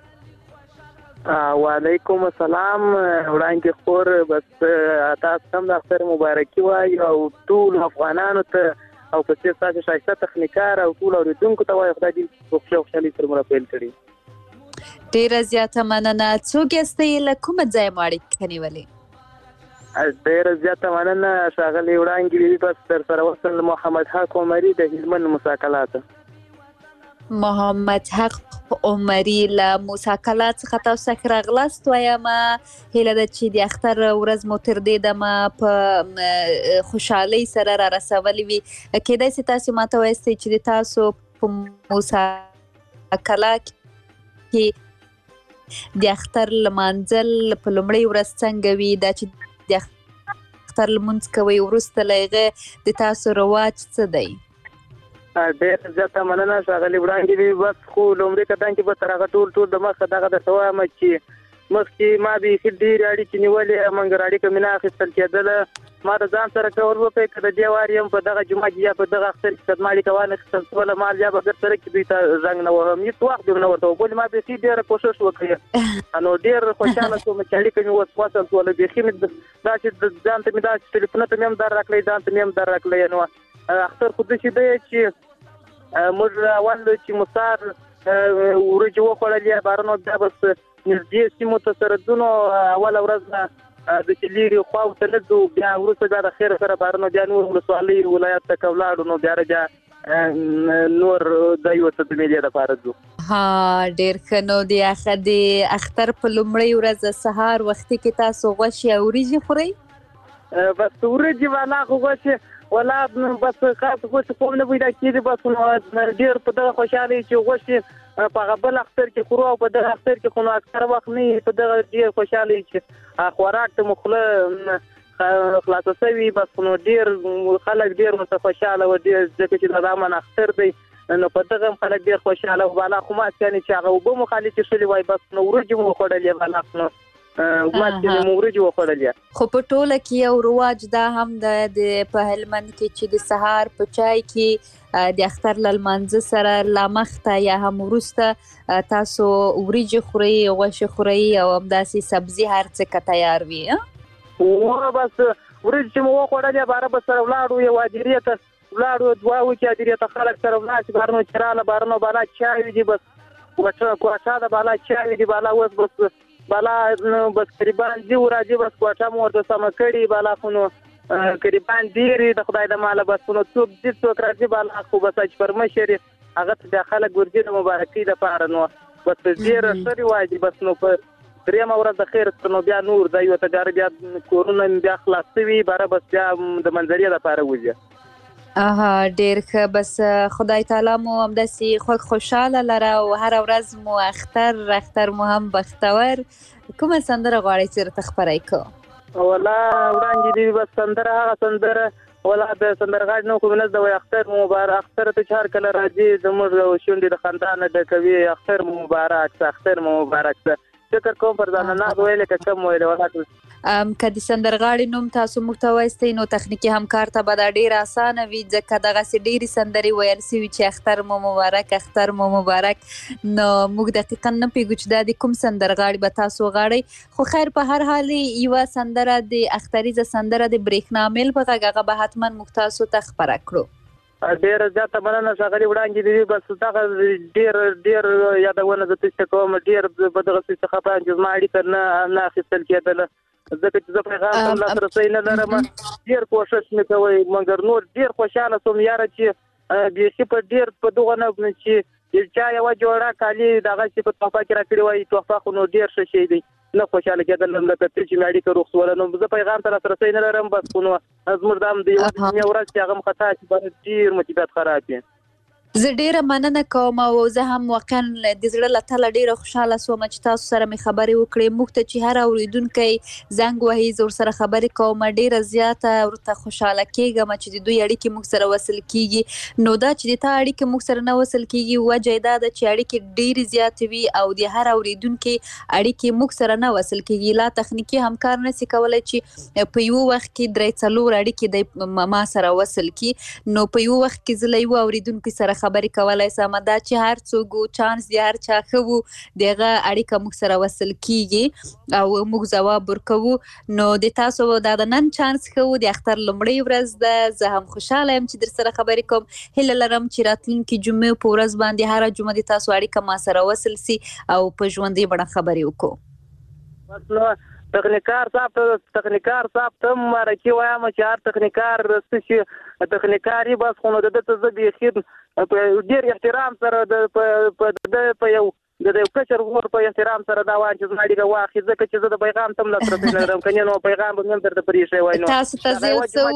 S6: وعلیکم السلام، وړاندې خور بس تاسو هم د اختر مبارکي وایي او ټول افغانانو ته او په څیر تاسو شایسته تخنیکار او ټول اوریدونکو ته وایي خدای دې په خوشحالي سره مو پیل کړي.
S3: ډیره زیاته مننه. څوک یاستئ، له کومه ځایه مو اړیکه نیولې؟
S6: ډیره زیاته مننه ښاغلي وړاندې بس در سره وصل محمد حق عمري د هلمند مساکلات.
S3: محمد حق عمري له مساکلات څخه تاسو څخه راغلاست. وایم هیله ده چې د اختر ورځ مو تر دې دمه په خوشحالۍ سره را رسولې وي. کېدای شي تاسو ماته وایستئ چې د تاسو په مساکلات کې د اختر لمانځل په لومړۍ ورځ څنګه وي، دا چې د اختر لمونځ کوئ وروسته له هغې د تاسو رواج څه دی؟
S6: ډېر زیاته مننه ښاغلي وړاندې بس خو لومړي قدم کې به تر هغه ټول ټول د مخه دغه درته وایم چې مخکې ما بیخي ډېرې اړیکې نیولې مګر اړیکه مې نه اخیستل کېدله. ما د ځان سره کول وکړئ که د دې وار یم په دغه جمعه کې یا په دغه اختر کې که زما اړیکه وانخیستل شوله ما بیا به ګرد سره کې دوی ته زنګ نه وهم، هېڅ وخت به مې نه ورته وبولې. ما بیخي ډېره کوښښ وکړې نو ډېر خوشحاله شوم چې اړیکه مې اوس وصل شوله. بیخي مې دا چې ځان ته مې دا ټلیفونه ته مې هم در راکړی ځان ته مې هم در راکړی. نو اختر خو داسې دی چې موږ اول چې مو سهار وریجې وخوړلې بارانو بیا بس نږدې سیمو ته سره ځو نو اوله ورځ داسې لرې خواو ته نه ځو، بیا وروسته بیا د خیر سره بارانو بیا نور ولسوالۍ ولایت ته که ولاړو نو بیا بیا نور د یو څه د میلې لپاره ځو.
S3: ها ډېر ښه. نو د اخ د اختر په لومړۍ ورځ سهار وختي کې تاسو غوښې او وریجې خورئ؟
S6: بس وریجې والا خو غوښې ولا بس خاص غوښې کوم نه پیدا کېږي. بس نو ډېر په دغه خوشحالي چې غوښې په هغه بل اختر کې خورو او په دغه اختر کې خو نو اکثر وخت نه په دغه ډېر خوشحالي چې خوراک ته مو خوله خلاصه شوي. بس نو ډېر خلک ډېر ورته خوشحاله وو ډېر ځکه چې دا د امن اختر دی نو په دغه هم خلک ډېر خوشحاله وو. بالا خو ماسک یعنې چې هغه اوبه مو خالي چې شولې وای بس نو وریجې مو وخوړلې بالا نو ماسک یې مو وریجې وخوړلې.
S3: خو په ټوله کې یو رواج دا هم د په هلمند کې چې د سهار په چای کې د اختر له لمانځه سره لا مخته یا هم وروسته تاسو وریجې خورئ غوښې خورئ او همداسې سبزي هر څه که تیار وي.
S6: وره بس وریجې چې مو وخوړلې باره به سره ولاړو یو هدیرې ته ولاړو دوه وکړي هدیرې ته خلک سره ولاړ چې بارنو چې راله بارنو بالا چای دي بس کوټه د بالا چای دي بالا اوس بس بالا بس قریبان دي راځي بس کوټه مو ورته سمه کړي بالا خو نو قریبان ډېرې د خدای د ماله بس نو څوک دي څوک راځي بالا خو بس چې پر مشر هغه ته د خلک ورځي د مبارکۍ دپاره نو بس ډېر ښه رواج دی. بس نو په درېیمه ورځ د خیر نو بیا نور دا یو تجارت بیا کورونه بیا خلاص شوي باره بس بیا د منظرې دپاره وځي.
S3: اها ډېر ښه. بس خدای تعالی مو همداسې خوږ خوشحاله لره او هره ورځ مو اختر اختر مو هم بختور. کومه سندره غواړئ چې راته خپره کړو؟
S6: ولا وړاندې دي بس سندره هغه سندره ولا د سندرغاړي نو کوم نه د اختر مبارک اختر ته هر کله راځي زموږ شونډې د خندان ډکوي اختر مبارک اختر مبارک. فکر کوم پر ځان نه ویلې که کم ویلې ولا
S3: ام که د سندرغاړي نوم تاسو موږ ته وایستئ نو تخنیکي همکار ته به دا ډېره اسانه وي ځکه دغسې ډېرې سندرې ویل سوي چې اختر مو مبارک اختر مو مبارک نو موږ دقیقا نه پوهېږو چې دا د کوم سندرغاړي به تاسو غواړئ. خو خیر په هر حال یوه سندره د اختریزه سندره د برېښنا میل په غږ هغه به حتما موږ تاسو ته خپره کړو.
S6: ډېره زیاته مننه ښاغلي وړاندې دي بس دغه ډېر ډېر یادونه زه تاسو کوم ډېر په دغه څه خبره چې زما اړیکه نه نه اخیستل کېدله ځکه چې زه پیغام ته لاسرسی نه لرم ډېر کوښښ مې کوی مګر نور ډېر خوشحاله سوم یاره چې بیخي په ډېر په دغه نه چې چا یوه جوړه کالي دغه چې په تحفه کې راکړې وایي تحفه خو نو ډېر ښه شی دی نه خوشحاله کېدل لکه ته چې مې اړیکه روغ شوله نو زه پیغام ته لاسرسی نه لرم بس خو نو زموږ دا هم د یوه ورځ چې هغه هم خطا چې باید ډېر مو طبیعت خراب وي.
S3: زه ډیره مننه کوم او زه هم واقعا د زړه له تله ډیره خوشحاله سوم چې تاسو سره مې خبرې وکړې. موږ ته چې هر اورېدونکی زنګ وهي زه ورسره خبرې کوم ډیره زیاته ورته خوشحاله کېږم چې د دوی اړیکې موږ سره وصل کېږي. نو دا چې د تا اړیکې موږ سره نه وصل کېږي وجه یې دا ده چې اړیکې ډیرې زیاتې وي او د هر اورېدونکي اړیکې موږ سره نه وصل کېږي. لا تخنیکي همکار نشي کولی چې په یو وخت کې درې څلور اړیکې د ما سره وصل کړي. نو په یو وخت کې زه له یوه اورېدونکي سره خبرې کولای سم دا چې هر څوک چانس دی هر چا ښه وو دغه اړیکه موږ سره وصل کیږي او موږ ځواب ورکوو. نو د تاسو دا د نن چانس ښه وو د اختر لومړۍ ورځ ده. زه هم خوشحاله یم چې در سره خبرې کوم. هیله لرم چې راتلونکي جمعې په ورځ باندې هره جمعه د تاسو اړیکه ما سره وصل سي او په ژوندۍ بڼه خبرې وکړو.
S6: تخنیکار صاحب ته تخنیکار صاحب ته مبارکي وایم چې هر تخنیکار څه شي تخنیکاري بس خو نو د ده ته زه بیخي ډېر احترام سره د په یو د یو کشر ورور په احترام سره دا وایم چې زما اړیکه واخلي ځکه چې زه د پیغام ته هم لاسرسی نه لرم که نه نو پیغام به مې هم درته پرېښی وای. نو
S3: تاسو ته زه یو څه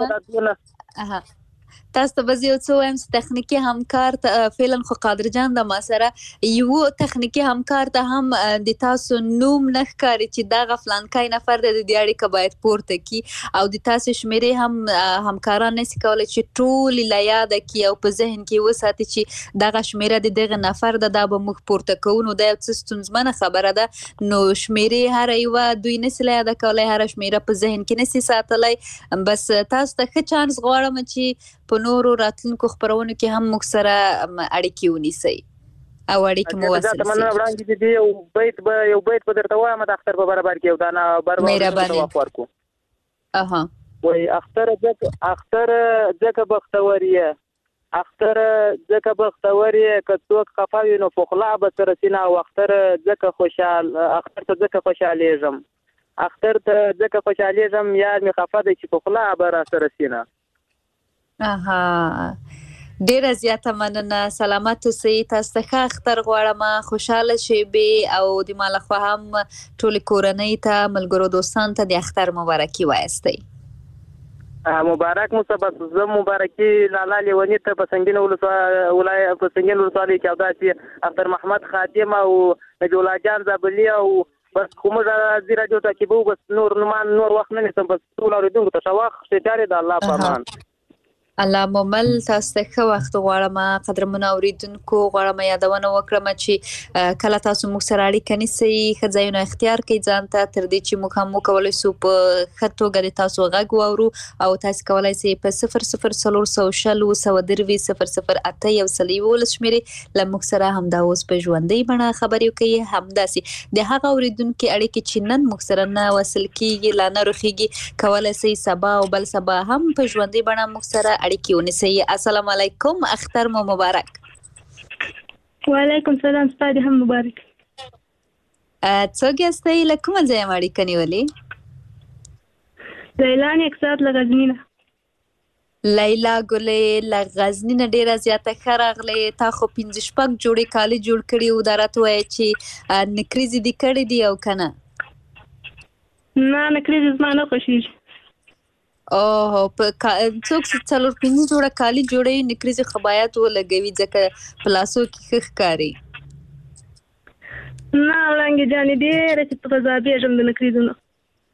S3: ووایم تاسو ته به زه یو څه ووایم چې تخنیکي همکار ته فعلا خو قادر جان د ما سره یو تخنیکي همکار ته هم د تاسو نوم نه ښکاري چې دغه فلانکی نفر دی د دې اړیکه باید پورته کړي او د تاسو شمېرې هم همکاران نشي کولی چې ټولې له یاده کړي او په ذهن کې وساتي چې دغه شمېره د دغه نفر ده دا به موږ پورته کوو. نو دا یو څه ستونزمنه خبره ده. نو شمېرې هره یوه دوی نشي له یاده کولی هره شمېره په ذهن کې نشي ساتلی. بس تاسو ته ښه چانس غواړم چې په نورو راتلونکو خپرونو کې هم موږ سره اړیکې ونیسئ او اړیکې مو وصل سي.
S6: وړاندې دي یو بیت به یو بیت به درته وایم د اختر په برابر کې یو دانه برابر ورکو.
S3: اها
S6: وای اختر ځکه اختر ځکه بختور یې اختر ځکه بختور یې که څوک خفه وي نو په خوله به سره سینه او اختر ځکه خوشحال اختر ته ځکه خوشحالېږم اختر ته ځکه خوشحالېږم یار مې خفه دی چې په خوله به را سره سینه.
S3: اها ډیره زیاته مننه. سلامت اوسئ. تاسو ته ښه اختر غواړم. خوشاله شیبې او د ما لخوا هم ټولې کورنۍ ته ملګرو دوستان ته د اختر مبارکي وایستئ.
S6: مبارک مو ته زه مبارکي لالا لیونی ته په سنگین ولایت په سنگین ولسوالۍ کې او داسې اختر محمد خادم او نبی الله جان زابلي او بس کومه د راډیو تعقیبو بس نور نمان نور وخت نه نسم بس ټول اوریدونکو ته شواخ ستاره د الله په امان.
S3: الله ممل تاسو ته ښه وخت غواړم. قدرمنو اوریدونکو غواړم یادونه وکړم چې کله تاسو موږ سره اړیکه نیسئ ښه ځایونه اختیار کړئ ځان ته تر دې چې موږ هم وکولی سو په ښه توګه د تاسو غږ واورو او تاسو کولی سئ په صفر صفر څلور سوه شل اووه سوه دروي صفر صفر اته یو سل یولس شمېرې له موږ سره همدا اوس په ژوندۍ بڼه خبرې وکړئ. همداسې د هغه اوریدونکي اړیکې چې نن موږ سره نه وصل کیږي لا نه رخیږي کولی سئ سبا او بل سبا هم په ژوندۍ بڼه موږ سره اړیکې ونیسئ. السلام علیکم. اختر مو مبارک.
S10: وعلیکم سلام. ستاسو هم مبارک.
S3: څوک یاستئ؟ له کومه ځایه مو اړیکه نیولې؟
S10: لیلا نکسات له غزني نه.
S3: لیلا ګلې له غزني نه ډیره زیاته ښه راغلې. تا خو پنځه شپږ جوړې کالي جوړ کړي وو. دا راته ووایه چې نکریزې دې کړې دي او که نه؟
S10: نه نکریزې زما نه خوښېږي.
S3: اوه په څوک چې څلور پنځه جوړه کالي جوړوي نکریزې خو باید ولګوي ځکه په لاسو کې ښه ښکاري.
S10: نه وړانګې جانې ډېره چې په غذابېږم د نکریزو نه.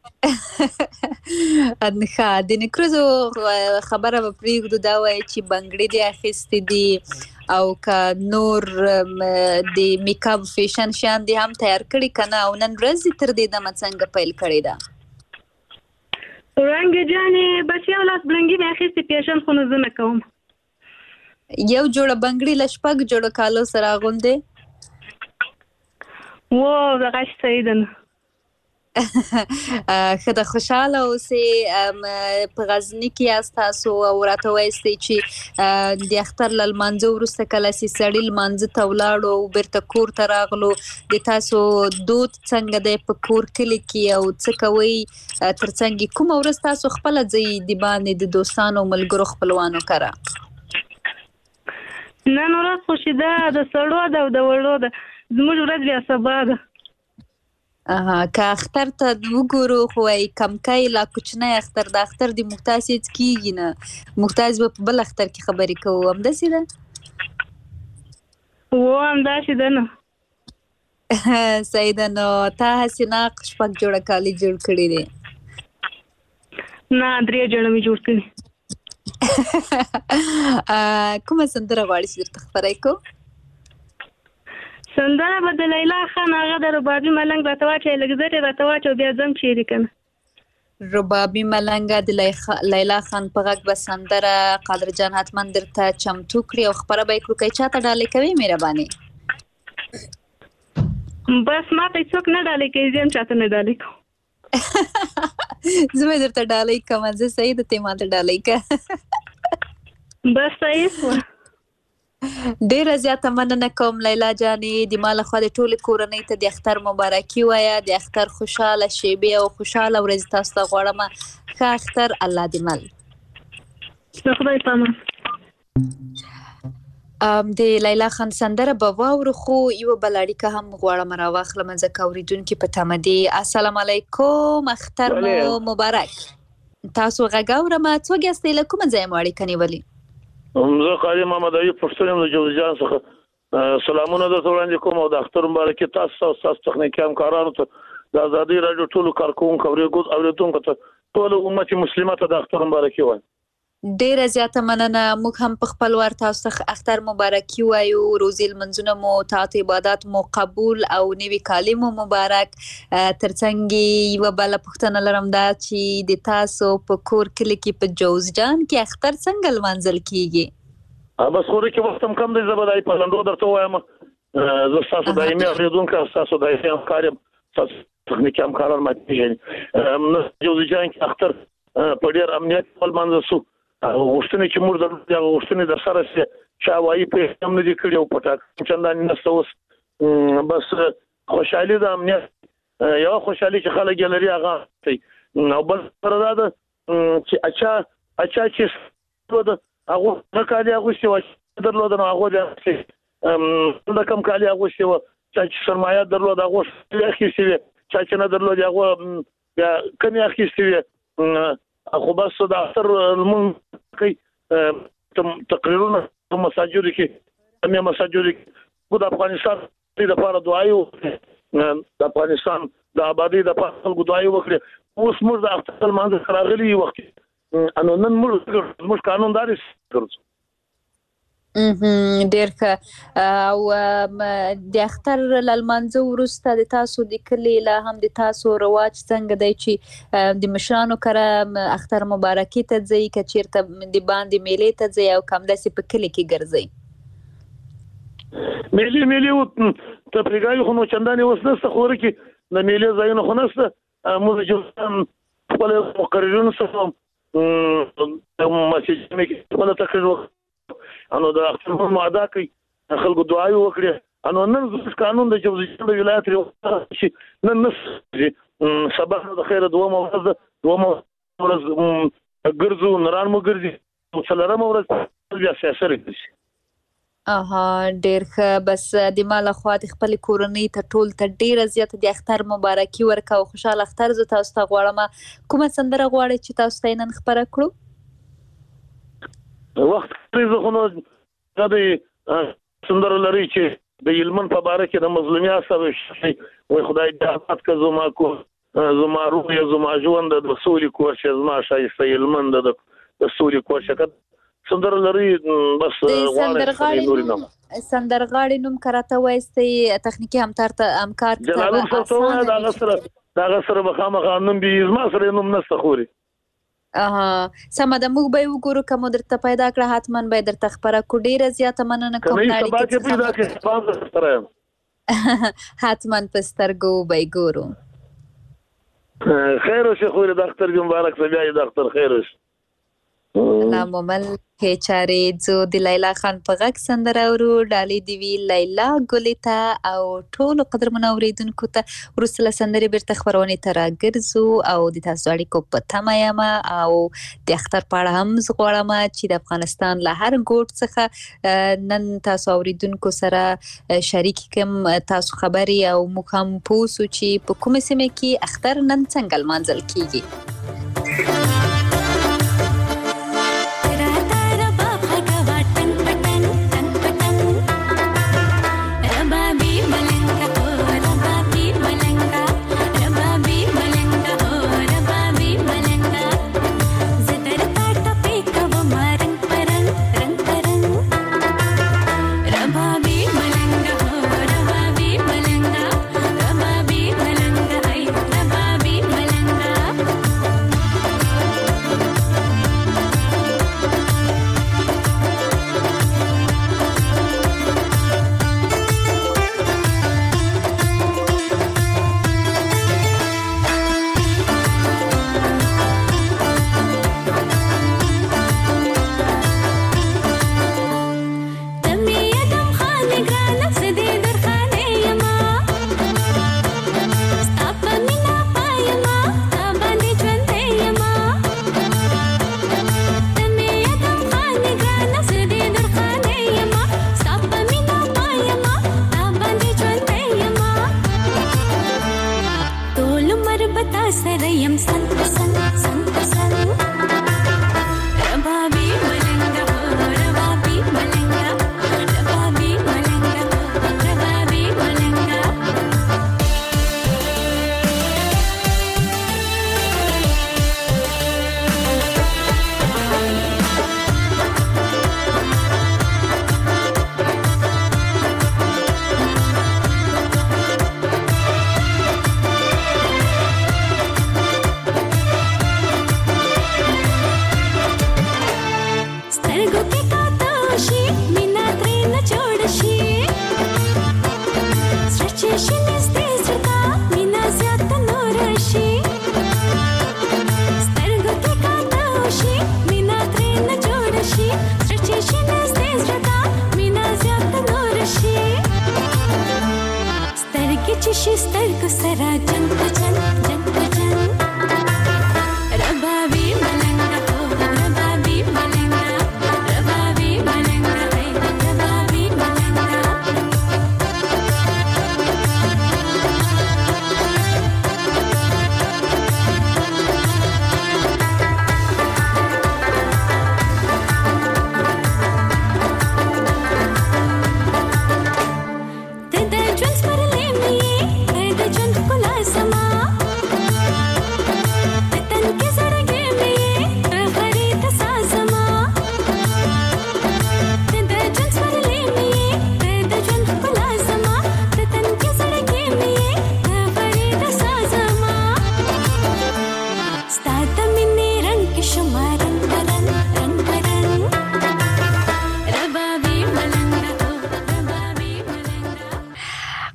S3: ښه د نکریزو خبره به پرېږدو. دا وایي چې بنګړي دې اخیستې دي او که نور د میکاپ فیشن شیان دې هم تیار کړي که نه او نن ورځ دې تر دې دمه څنګه پیل کړې ده؟
S10: وړانګې جانې بس یو لاس بلنګي مې اخیستې فیشن خو نو زه نه کوم.
S3: یو جوړه بنګړي له شپږ جوړو کالو سره اغوندې؟
S10: و دغه صحیح ده نه.
S3: ښه ده خوشحاله اوسئ. په غزني کې یاست تاسو او راته وایستئ چې د اختر له لمانځه وروسته کله چې سړي لمانځه ته ولاړو او بیرته کور ته راغلو د تاسو دود څنګه دی په کور کلي کې او څه کوئ تر څنګ کومه ورځ تاسو خپله ځئ د باندې د دوستانو ملګرو خپلوانو کره؟
S10: نن ورځ خوشي ده د سړو ده او د وړو ده. زموږ ورځ بیا سبا ده.
S3: که اختر ته وګورو خو وایي کمکی لا کوچنی اختر د اختر د محتاج هېڅ کېږي نه. محتاج به په بل اختر کې خبرې کوو. همداسې ده؟
S10: و همداسې ده نه.
S3: صحیح ده. نو تا هسې ناق شپږ جوړه کالي جوړ کړي دي؟
S10: نه درې جوړه مې جوړ کړي.
S3: کومه سندره غواړې چې درته خپره کړو؟
S10: سندره به د لیلا خان هغه د ربابي ملنګ راته واچوي لږ زر یې راته واچوي بیا ځم چیرې که نه.
S3: ربابي ملنګه د لیلا خان په غږ به سندره قادر جان حتما درته چمتو کړي او خپره به یې کړو. که یې چاته ډالۍ کوي مهرباني؟
S10: بس ما ته څوک نه ډالۍ کوي زه هم چاته نه ډالۍ کوم.
S3: زه به درته ډالۍ کوم. زه صحیح ده ته یې ماته ډالۍ که.
S10: بس صحیح شوه.
S3: ډیره زیاته مننه کوم لیلا جانې. د ما لخوا د ټولې کورنۍ ته د اختر مبارکي وایه. د اختر خوشحاله شیبې او خوشحاله ورځې تاسو ته غواړم. ښه اختر. الله دې مل.
S10: د خدای په امان.
S3: د لیلا خان سندره به واورو خو یوه بله اړیکه هم غواړم راواخلم ځکه اورېدونکي په تمه دي. السلام علیکم. اختر مو مبارک. تاسو غږ اورم. څوک یاستئ؟ له کومه ځایه مو اړیکه نیولې؟
S11: زه قاری محمد ایوب پښتون یم د جوزجان څخه. سلامونه درته وړاندې کوم او د اختر مبارکي تاسو او ستاسو تخنیکي همکارانو ته د ازادۍ راډیو ټولو کارکوونکو اورېدونکو ته ټول امت مسلمه ته د اختر مبارکي وایم.
S3: ډیره زیاته مننه. موږ هم په خپل ور تاسو ته اختر مبارکي وایو. روزي لمنځونه مو طاعت عبادات مو قبول او نوي کالي مو مبارک. ترڅنګ یوه بله پوښتنه لرم دا چې د تاسو په کور کلي کې په جوزجان کې اختر څنګه لمانځل کیږي؟
S11: بس خو کې وخت هم کم دی. زه به دا په لنډو درته ووایم. زه ستاسو دایمي اورېدونکی او ستاسو دایمي همکار یم. ستاسو تخنیکي همکاران ما پېژني. جوزجان کې اختر په ډېر امنیت ولمانځل شو. غوښتنې چې موږ درلودې هغه غوښتنې در سره چې چا وایي پېښې هم نه دي کړي او په ټاکنو چندانې نشته اوس. بس خوشحالي د امنیت یوه خوشحالي چې خلک یې لري هغه او بل سره دا ده چې اچا اچا چې هغه کالي اغوستي و درلود نو هغه د د کم کالي اغوستي و چې سرمایه درلود هغه اخیستي وي چې نه درلود هغه بیا کمی اخیستي وي خو بس د اکثر المن کوي تقریرونه مساجد کې همي مساجد کې د افغانستان د لپاره دعایو د افغانستان د آبادی د لپاره خلکو دعایو وکړي اوس موږ د اختر منځ راغلي وخت انو نن موږ موږ قانونداري ګرځو
S3: ډېر ښه او د اختر لمانځه وروسته د تاسو د کلي لا هم د تاسو رواج څنګه دی چې د مشرانو کره اختر مبارکي ته ځي که چیرته د باندې میلې ته ځي او همداسې په کلي کې ګرځئ
S11: میلې میلې تفریحي خو نو چندانې اوس نشته خو ورکې د میلې ځایونه خو نشته موږ چې خپل مقررینو سره مسجد کې خپل تقریر انو د اختر معاده کوي خلکو دعایو وکړي انو نن د قانون د جوزجان د ولایت چې نن نس صباح د خیر دوه ورځ دوه ورځ ګرځو نران مو ګرځي څلورم ورځ بیا سیاسر کوي
S3: اها ډېر ښه بس د مال خو د خپل کورنۍ ته ټول ته ډېر زیات د اختر مبارکي ورکاو خوشاله اختر زه تاسو ته غواړم کومه سندره غواړئ چې تاسو ته نن خبره کړو
S11: وخت زه خو نو د سندره لري چې د یلمن په باره کې د مظلومیت سره وي خدای دې آباد کړي زما کو زما روح زما ژوند د سولې کوشش زما شایسته یلمن د سولې کوشش سندره لري بس
S3: غواړم سندرغاړي نوم کراته وایستي تخنیکی همکار ته همکار
S11: جلال الله دا غسر دا غسر مخامخ نوم به زما سره نوم نسته خوري
S3: اها سم د موږ به وګورو کوم درته پیدا کړه حتمان به درته خبره کو ډیره زیاته مننه کوم
S11: ناړي
S3: حتمان پسترګو به ګورو
S11: خیر او خو د اختر مبارک سبیا د اختر خیر
S3: لا ممل کې چارې زو د لیلا خان په غږ سندره ورو ډالې دی وی لیلا ګلیتا او ټول قدر منوریدونکو ته ورسله سندره بیرته خبرونه تر ګرځو او د تاسو اړیکو په تمه یم او د اختر پاړه هم زغړم چې د افغانستان له هر ګوټ څخه نن تاسو اوریدونکو سره شریک کوم تاسو خبري او مخام پوسو چې په کومه سیمه کې اختر نن څنګه منځل کیږي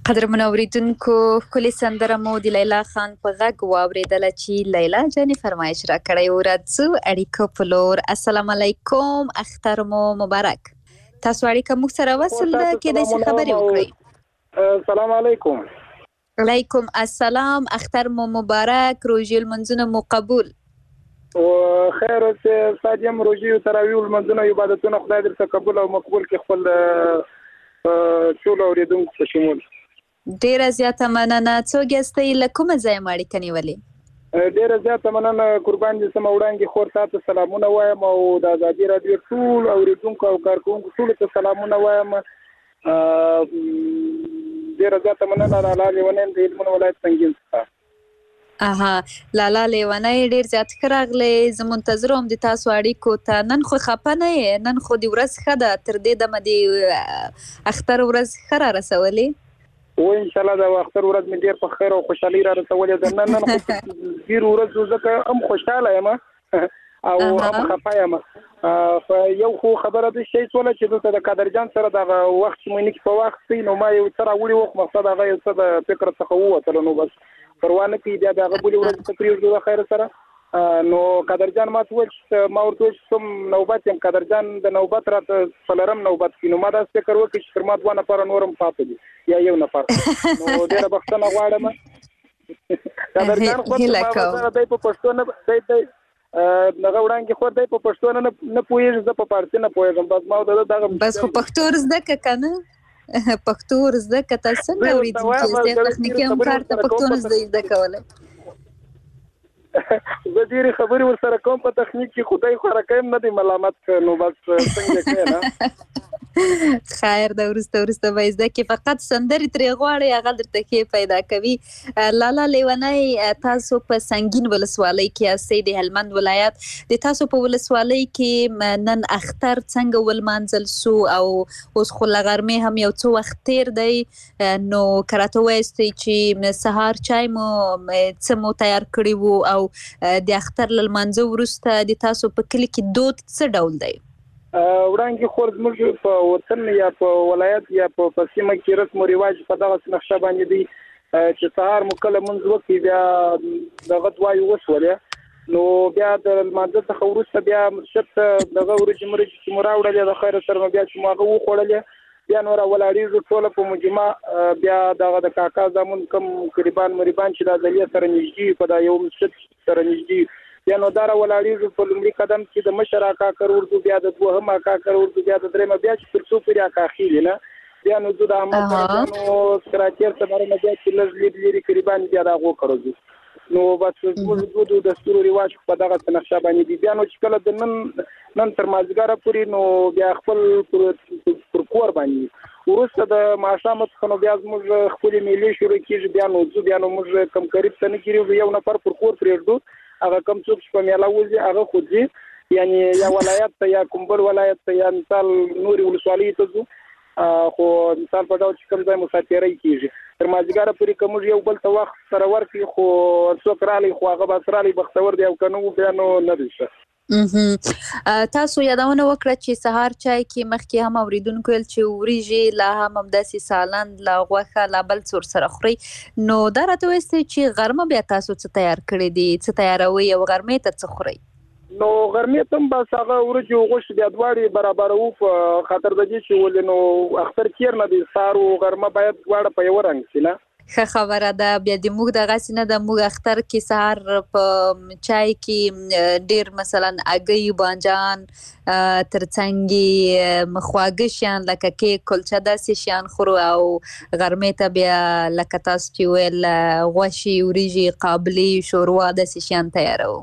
S3: قدرمن اوریدونکو ښکلې سندره مو د لیلا خان په غږ واورېدله چې لیلا جانې فرمایش را کړی و. راځو اړیکو په لور. السلام علیکم، اختر مو مبارک. تاسو اړیکه موږ سره وصل کېدای شي خبرې وکړئ.
S12: السلام علیکم.
S3: علیکم السلام، اختر مو مبارک، روژې لمونځونه مو قبول.
S12: او خیر اوسه ساجم روژې تراویح لمونځونه عبادتونه خدای درته قبول او مقبول کړي خپل ټول اوریدونکو په شمول.
S3: ډیره زیاته مننه. څوک یاستئ، له کومه ځایه مو اړیکه نیولې؟
S12: ډیره زیاته مننه قربان دې سم وړاندې خور تاسو سلامونه وایم او د ازادي رادیو ټول اوریدونکو او کارکونکو ټول ته سلامونه وایم. ډیره زیاته مننه. لالا لیونی د هلمند ولایت سنګین څخه.
S3: اها لالا لیونی ډیر زیات ښه راغلی. زه منتظره وم د تاسو اړیکو ته. نن خو خفه نه یې؟ نن خو د ورځ ښه ده، تر دې دمه د اختر ورځ ښه را رسولې؟
S12: و ان شاء الله د اختر ورځ مې ډیر په خیر او خوشحالي را رسولې ده. نن نن خو ډیر ورځ ځکه هم خوشاله یم او هم خفه یم. یو خو خبره د شي څوله چې دلته د قادرجان سره د وخت چې مې کې په وخت نو ما یو څه راوړي وخت مقصد هغه یو څه د فکر څخه ووتل. نو بس پروا نه کوي بیا د هغه بلې ورځ ته پرېږدو د خیر سره. نو قادرجان ما ته وویل چې ما ورته وویل چې کوم نوبت یم قادرجان د نوبت راته څلورم نوبت کړي. نو ما داسې فکر وکړ چې تر ما دوه نفره نور هم پاتې دي یا یو نفر. نو ډېره بخښنه غواړم. قادرجان خو دی په پښتو نه دی دغه وړاندې خو دی په پښتو نه نه پوهېږي، زه په فارسي نه پوهېږم. بس ما ورته دغه
S3: بس خو پښتو زده کړه که نه؟ پښتو زده کړه. تاسو څنګه اورېدونکي یاست؟ تخنیکي همکار ته پښتو نه زده کولی.
S12: زه ډېرې خبرې ورسره کوم په تخنیک کې، خدای خو راکوم نه دی ملامت. نو بس څنګه کوې نه
S3: خیر ده، وروسته وروسته به زده کړې. فقط سندرې ترې غواړئ، هغه درته ښې پیدا کوي. لالا لیونی، تاسو په سنګین ولسوالۍ کې یاستئ د هلمند ولایت. د تاسو په ولسوالۍ کې نن اختر څنګه ولمانځل سو او اوس خو له غرمې هم یو څه وخت تېر دی، نو که راته ووایاستئ چې سهار چای مو څه مو تیار کړي وو او د اختر له لمانځه وروسته د تاسو په کلي کې دود څه ډول دی؟
S12: وړاندې خور زموږ په وطن یا په ولایت یا په سیمه کې رسم و رواج په دغه نقشه باندې دی چې سهار مو کله لمونځ وکړي بیا دغه دعاوې وشولې، نو بیا د لمانځه څخه وروسته بیا مرشد ته دغه وریجې مرجې چې مو راوړلې د خیر سره بیا چې مو هغه وخوړلې بیا نور ولاړېږو ټوله په مجمع. بیا دغه د کاکا زامن کوم قریبان مریبان چې د عدلیه سره نږدې په دا یو مسجد سره نږدې بیا نو دا راولاړېږو په لومړي قدم چې د مشر اکا کر ورځو، بیا د دوهم اکا کر ورځو، بیا د درېیمه بیا چې تر څو پورې اکا خېلي نه بیا نو زه د احمد نو سکراتیر ته باره نه بیا چې لږ لرې لرې قریبان بیا د هغو کر ورځو. نو بس زموږ دود او دستور و رواج په دغه نقشه باندې دي. بیا نو چې کله د نن نن تر مازدیګره پورې نو بیا خپل پر کور باندې وروسته د ماښامه څخه نو بیا زموږ خپلې میلې شروع کېږي. بیا نو ځو بیا نو موږ کم قریب ته نه کېږو، یو نفر پر کور پرېږدو، هغه کم څوک چې په میله وځي هغه خو ځي، یعنی یا ولایت ته یا کوم بل ولایت ته یا مثال نورې ولسوالۍ ته ځو، خو مثال په ډول چې کوم ځای مسافرۍ کېږي تر مازدیګره پورې که موږ یو بل ته وخت سره ورکړي خو څوک رالی خو هغه بس رالی بختور دی او که نه و بیا نو نه دی ښه.
S3: تاسو یادونه وکړه چې سهار چای کې مخکې هم اوریدونکو ویل چې وریجې لا هم همداسې سالند لا غوښه لا بل څه ورسره خورئ، نو دا راته ووایاستئ چې غرمه بیا تاسو څه تیار کړي دي، څه تیاروئ او غرمې ته څه خورئ؟
S12: نو غرمې ته هم بس هغه وریجې او غوښې بیا دواړې برابروو په خاطر د دې چې ولې نو اختر تېر نه دی، سهار او غرمه باید دواړه په یوه رنګ شي نه.
S3: ښه خبره ده. بیا د موږ دغسې نه ده، موږ اختر کې سهار په چای کې ډېر مثلا هګۍ، بانجان، ترڅنګ خواږه شیان لکه کیک، کلچه داسې شیان خورو او غرمې ته بیا لکه تاسو چې ویل غوښې، وریجې، قابلي، شوروا داسې شیان تیاروو.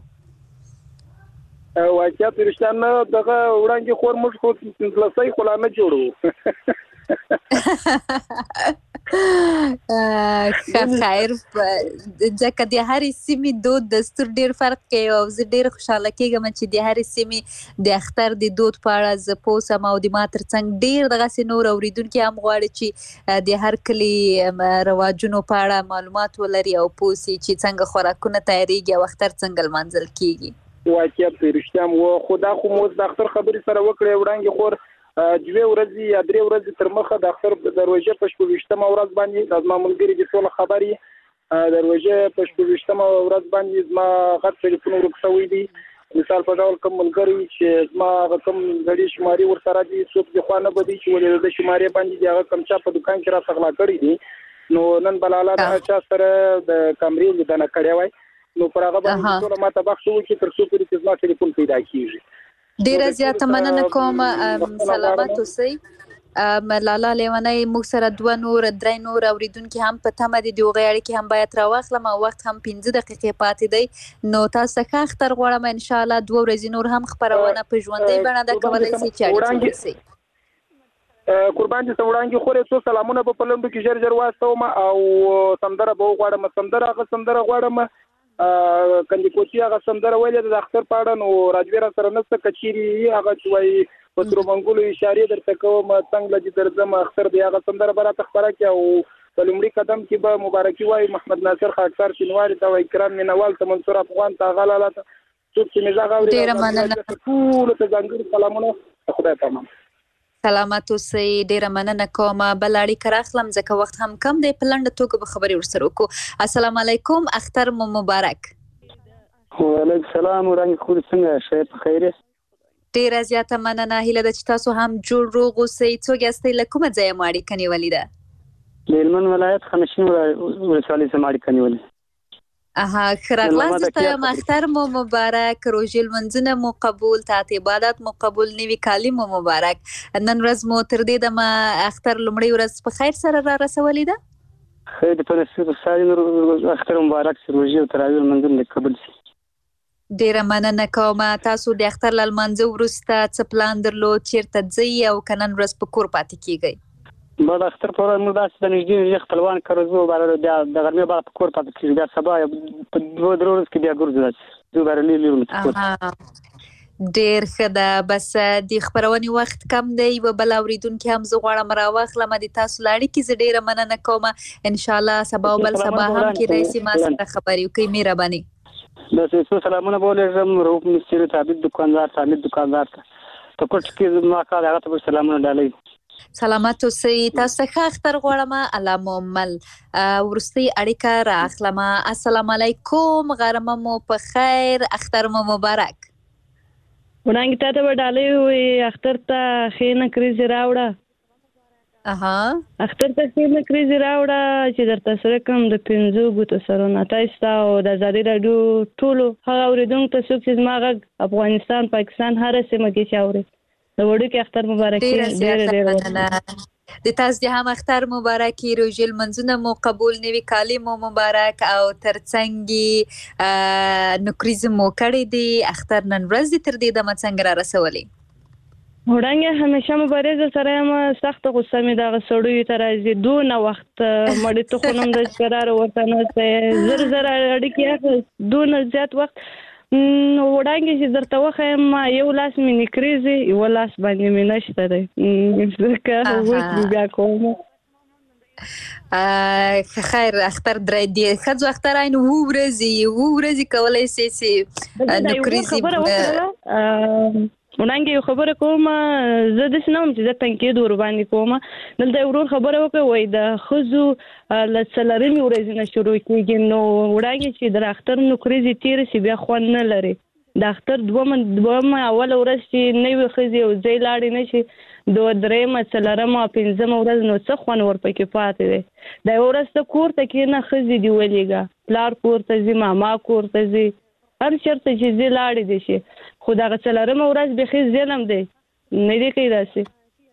S12: واقعیت رښتیا نه دغه وړاندې خور موږ خو پنځلسی خو لا نه جوړو.
S3: خیر، ځکه د هرې سیمې دود دستور ډېر فرق کوي او زه ډېره خوشحاله کېږم چې د هرې سیمې د اختر د دود په اړه زه پوه سم او د ما تر څنګ ډېر دغسې نور اورېدونکي هم غواړي چې د هر کلي رواجونو په اړه معلومات ولري او پوه سي چې څنګه خوراکونه تیارېږي او اختر څنګه لمانځل کېږي.
S12: واقعیت رښتیا و، خو دا خو مو د اختر خبرې سره وکړې وړاندې خور دوه ورځې یا درې ورځې تر مخه د اختر د روژې په شپږویشتمه ورځ باندې د زما ملګري د ټول خبرې د روژې په شپږویشتمه ورځ باندې زما غټ ټلیفون ورک شوی دی. مثال په ډول کوم ملګری چې زما کوم غړي شماري ورسره دي څوک د خوانه بدی چې ولې د شماري باندې هغه کم چا په دکان کې را څغلا کړی دي نو نن بلاله د چا سره د کمرې لیدنه کړې وای نو پر هغه باندې ټول ماته بخښو چې تر څو پورې زما ټلیفون پیدا کیږي.
S3: ډیره زیاته مننه کوم. سلامات اوسئ. ملاله لیونی موږ سره دوه نور درې نور اوریدونکي هم په تمه دي د هغې اړیکې هم باید راواخلم او وخت هم پنځه دقیقې پاتې دی نو تاسو څخه اختر غواړم انشاءالله دوه ورځې نور هم خپرونه په ژوندۍ بڼه ده کولی شئ چې اړیکې ونیسئ.
S12: قربان دې وړاندې خورې څو سلامونه په پلندو کې ژر ژر واستوم او سندره به وغواړم سندره هغه سندره غواړم کندي کوچي هغه سندره ویلې د اختر په اړه نو راجویر سره نسته کچيري هغه وایي په تر منګولو اشاره درته کوم څنګه چې درځم اختر دی هغه سندره براته خبره کې او په لومړي قدم کې به مبارکي وایي محمد ناصر خاکسار شینواری ته وایي کرام مینوال ته منصور افغان ته غلاله ته څوک چې مزاغ اوري
S3: ډیر مننه
S12: ټول ته ځانګړي سلامونه خدای پامان.
S3: سلامات اوسئ. ډیره مننه کوم. بل اړیکه راخلم ځکه وخت هم کم دی په لنډه توګه به خبرې ورسره وکړو. السلام علیکم اختر مو مبارک.
S6: وعلیکم السلام ورحمة الله څنګه شئ په خیر؟
S3: ډیره زیاته مننه. هیله ده چې تاسو هم جوړ روغ اوسئ. څوک یاستئ له کومه ځایه مو اړیکه نیولې ده؟
S6: د هلمند ولایت خانشین ولسوالۍ څخه اړیکه نیولې.
S3: اها ښه راغلاست یم. اختر مو مبارک. روژې لمونځونه مو قبول. طاعت عبادت مو قبول. نوي کالي مو مبارک. نن ورځ مو تر دې دمه اختر لومړۍ ورځ په خیر سره را رسولې ده؟
S6: خیر په نصیب سالم اختر مبارک شي. روژې او تراویح لمونځونه قبول شي.
S3: ډیره مننه کوم. تاسو د اختر له لمانځه وروسته څه پلان درلود؟ چیرته ځئ او که نن ورځ په کور پاتې کیږئ؟
S6: بعد اختر په ورځ موږ داسې د نږدې نږدې خپلوان کره ځو بیا د غرمې بعد په کور پاتې کېږو بیا سبا په دوه درې ورځو کې بیا ګرځو داسې ځو بیا لرې لرې کور.
S3: ډیر ښه ده. بس د خپرونې وخت کم دی. یوه بل اورېدونکي هم زه غواړم راواخلم. د تاسو له اړیکې زه ډیره مننه کوم. انشاءالله سبا او بل سبا هم کیدای شي ما سره خبرې وکړئ. مهرباني.
S6: بس څو سلامونه به ولېږم روح مستري ثابت دکاندار ثابت دکاندار ته په کوټ کې ما کار هغه ته سلامونه ډالۍ.
S3: سلامت اوسئ. تاسو څخه اختر غواړم. الله مو مل. وروستۍ اړیکه راخلم. السلام علیکم. غرمه مو په خیر. اختر مو مبارک.
S10: وړاندې تا ته به ډالۍ وي اختر ته ښې نکریزې راوړه.
S3: اها
S10: اختر ته ښې نکریزې راوړه چې درته سره کوم د پنځو ګوتو سرونه تاسو ته او د ازادي راډیو ټولو هغه اورېدونکو ته څوک چې زما غږ افغانستان پاکستان هره سیمه کې چې اوري د وړوکي اختر مبارکي.
S3: ډیره ډیره مننه. د تاسو د هم اختر مبارکي. روژې لمونځونه مو قبول. نوي کالي مو مبارک او ترڅنګ نکریزې مو کړې دي. اختر نن ورځ تر دې دمه څنګه را رسولې؟
S10: وړاندې همیشه مبارزه سره یم. سخته غصه مې دغه سړیو ته راځي. دونه وخت مړې ته خو نوم د قرار ورته نسته زر زر اړیکې اخلي دونه زیات وخت. وړاندې چې درته وښیم یو لاس مې نکریزي یو لاس باندې مې نشته دی ځکه وایي بیا کوم.
S3: خیر اختر درې دی ښځو اختر عین اوه ورځې اوه ورځې کولی شئ چې
S10: نکریزي. وړاندې یو خبره کوم. زه داسې نه وم چې زه تنقید ورباندې کوم. دلته یو ورور خبره وکړه وایي د ښځو له څلورمې ورځې نه شروع کېږي نو وړاندې چې د اختر نکریزې تېرې شي بیا خوند نه لري. د اختر دومه دومه اوله ورځ چې نوې ښځې یو ځای لاړې نه شي دوه درېیمه څلورمه پنځمه ورځ نو څه خوند ورپکې پاتې دی. دا یوه ورځ ته کور ته کښېنه ښځې دې ولېږه پلار کور ته ځي ماما کور ته ځي هر چېرته چې ځي لاړې دې شي خو دغه څلورمه ورځ بیخي ظلم دی نه دی کوي داسې.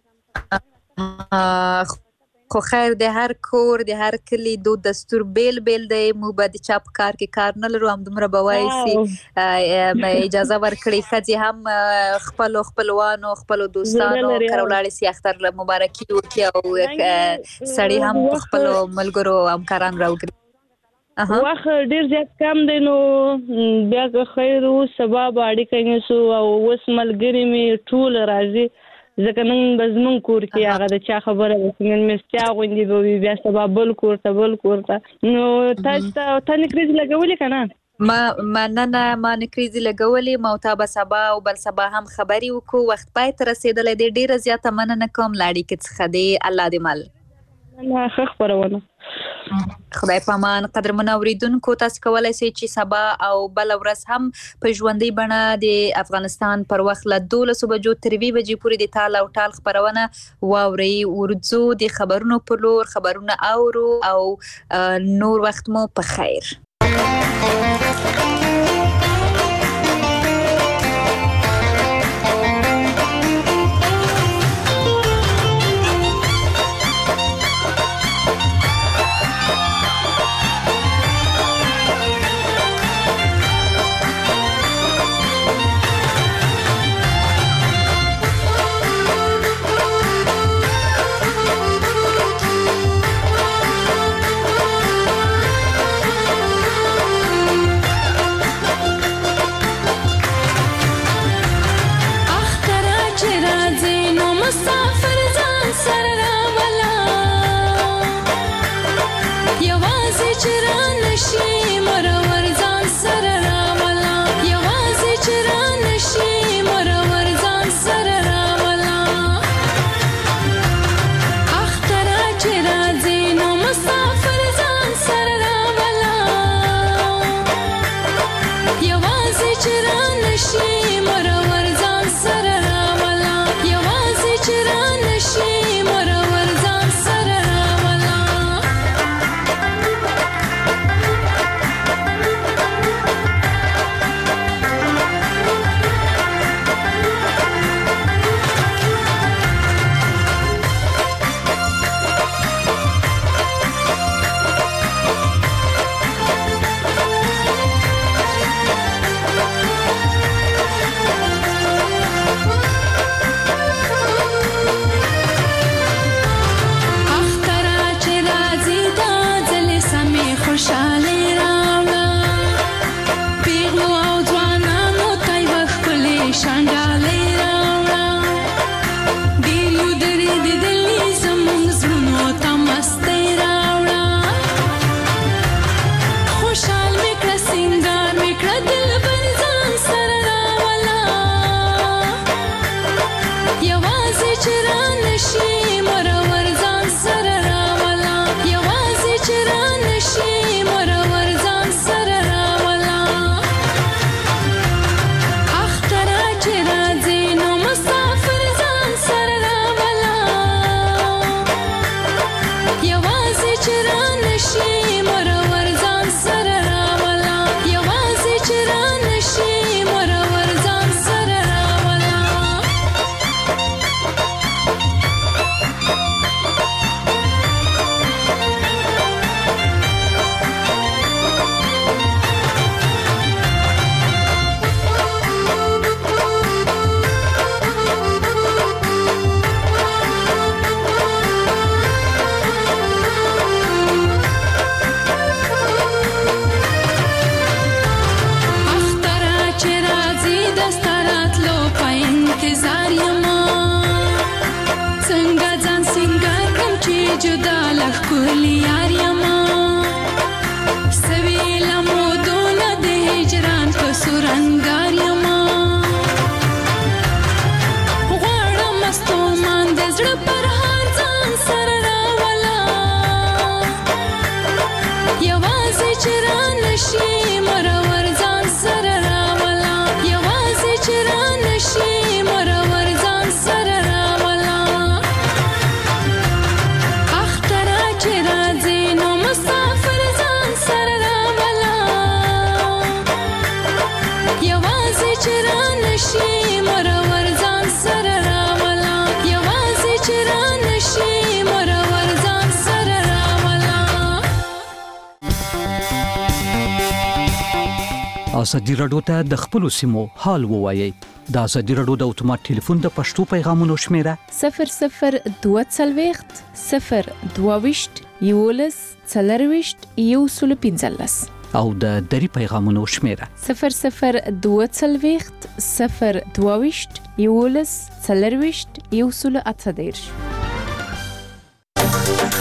S3: خو خیر د هر کور د هر کلي دود دستور بیل بیل دی. موږ به د چا په کار کې کار نه لرو. همدومره به وایي چې اجازه ورکړي ښځې هم خپلو خپلوانو خپلو دوستانو کره ولاړې سي اختر مبارکي وکړي او سړي هم په خپلو ملګرو همکاران راوګرځي.
S10: وخت ډیر زیات کم دی نو بیا که خیر اوس سبا به اړیکه نیسو او اوس ملګري مې ټول راځي ځکه نن به زموږ کور کې هغه د چا خبره ده چې نن مېلمستیا غونډې به وي بیا سبا بل کور ته بل کور ته. نو تاسو ته تا نکریزې لګولې که نه؟
S3: ما مننه ما نکریزي لګولې ما تا به سبا او بل سبا هم خبري وکړو وخت پای ته رسیدلې دی ډیره زیاته مننه کوم لاړې کې څخه دی الله دې مل
S10: نه ښه خبرونه
S3: خدای پامان قدرمن اوریدونکو تاسو کولای شئ چې سبا او بل ورځ هم په ژوندۍ بڼه د افغانستان پر وخت له دولس بجو تر وی بجې پورې د تال او ټال خبرونه واوري ورځو د خبرونو په لور خبرونه اورو او نور وخت مو په خیر
S13: ازادي راډیو ته د خپل سیمو حال ووایي د ازادي راډیو د اتومات ټلیفون د پښتو پیغامونو شمیره
S2: صفر صفر دوه څلوېښت صفر دوه ویشت یولس څلرویشت یو سل پنځلس
S13: او د دری پیغامونو شمیره
S2: صفر صفر دوه څلوېښت صفر دوه ویشت یولس څلرویشت یو سل اته دېرش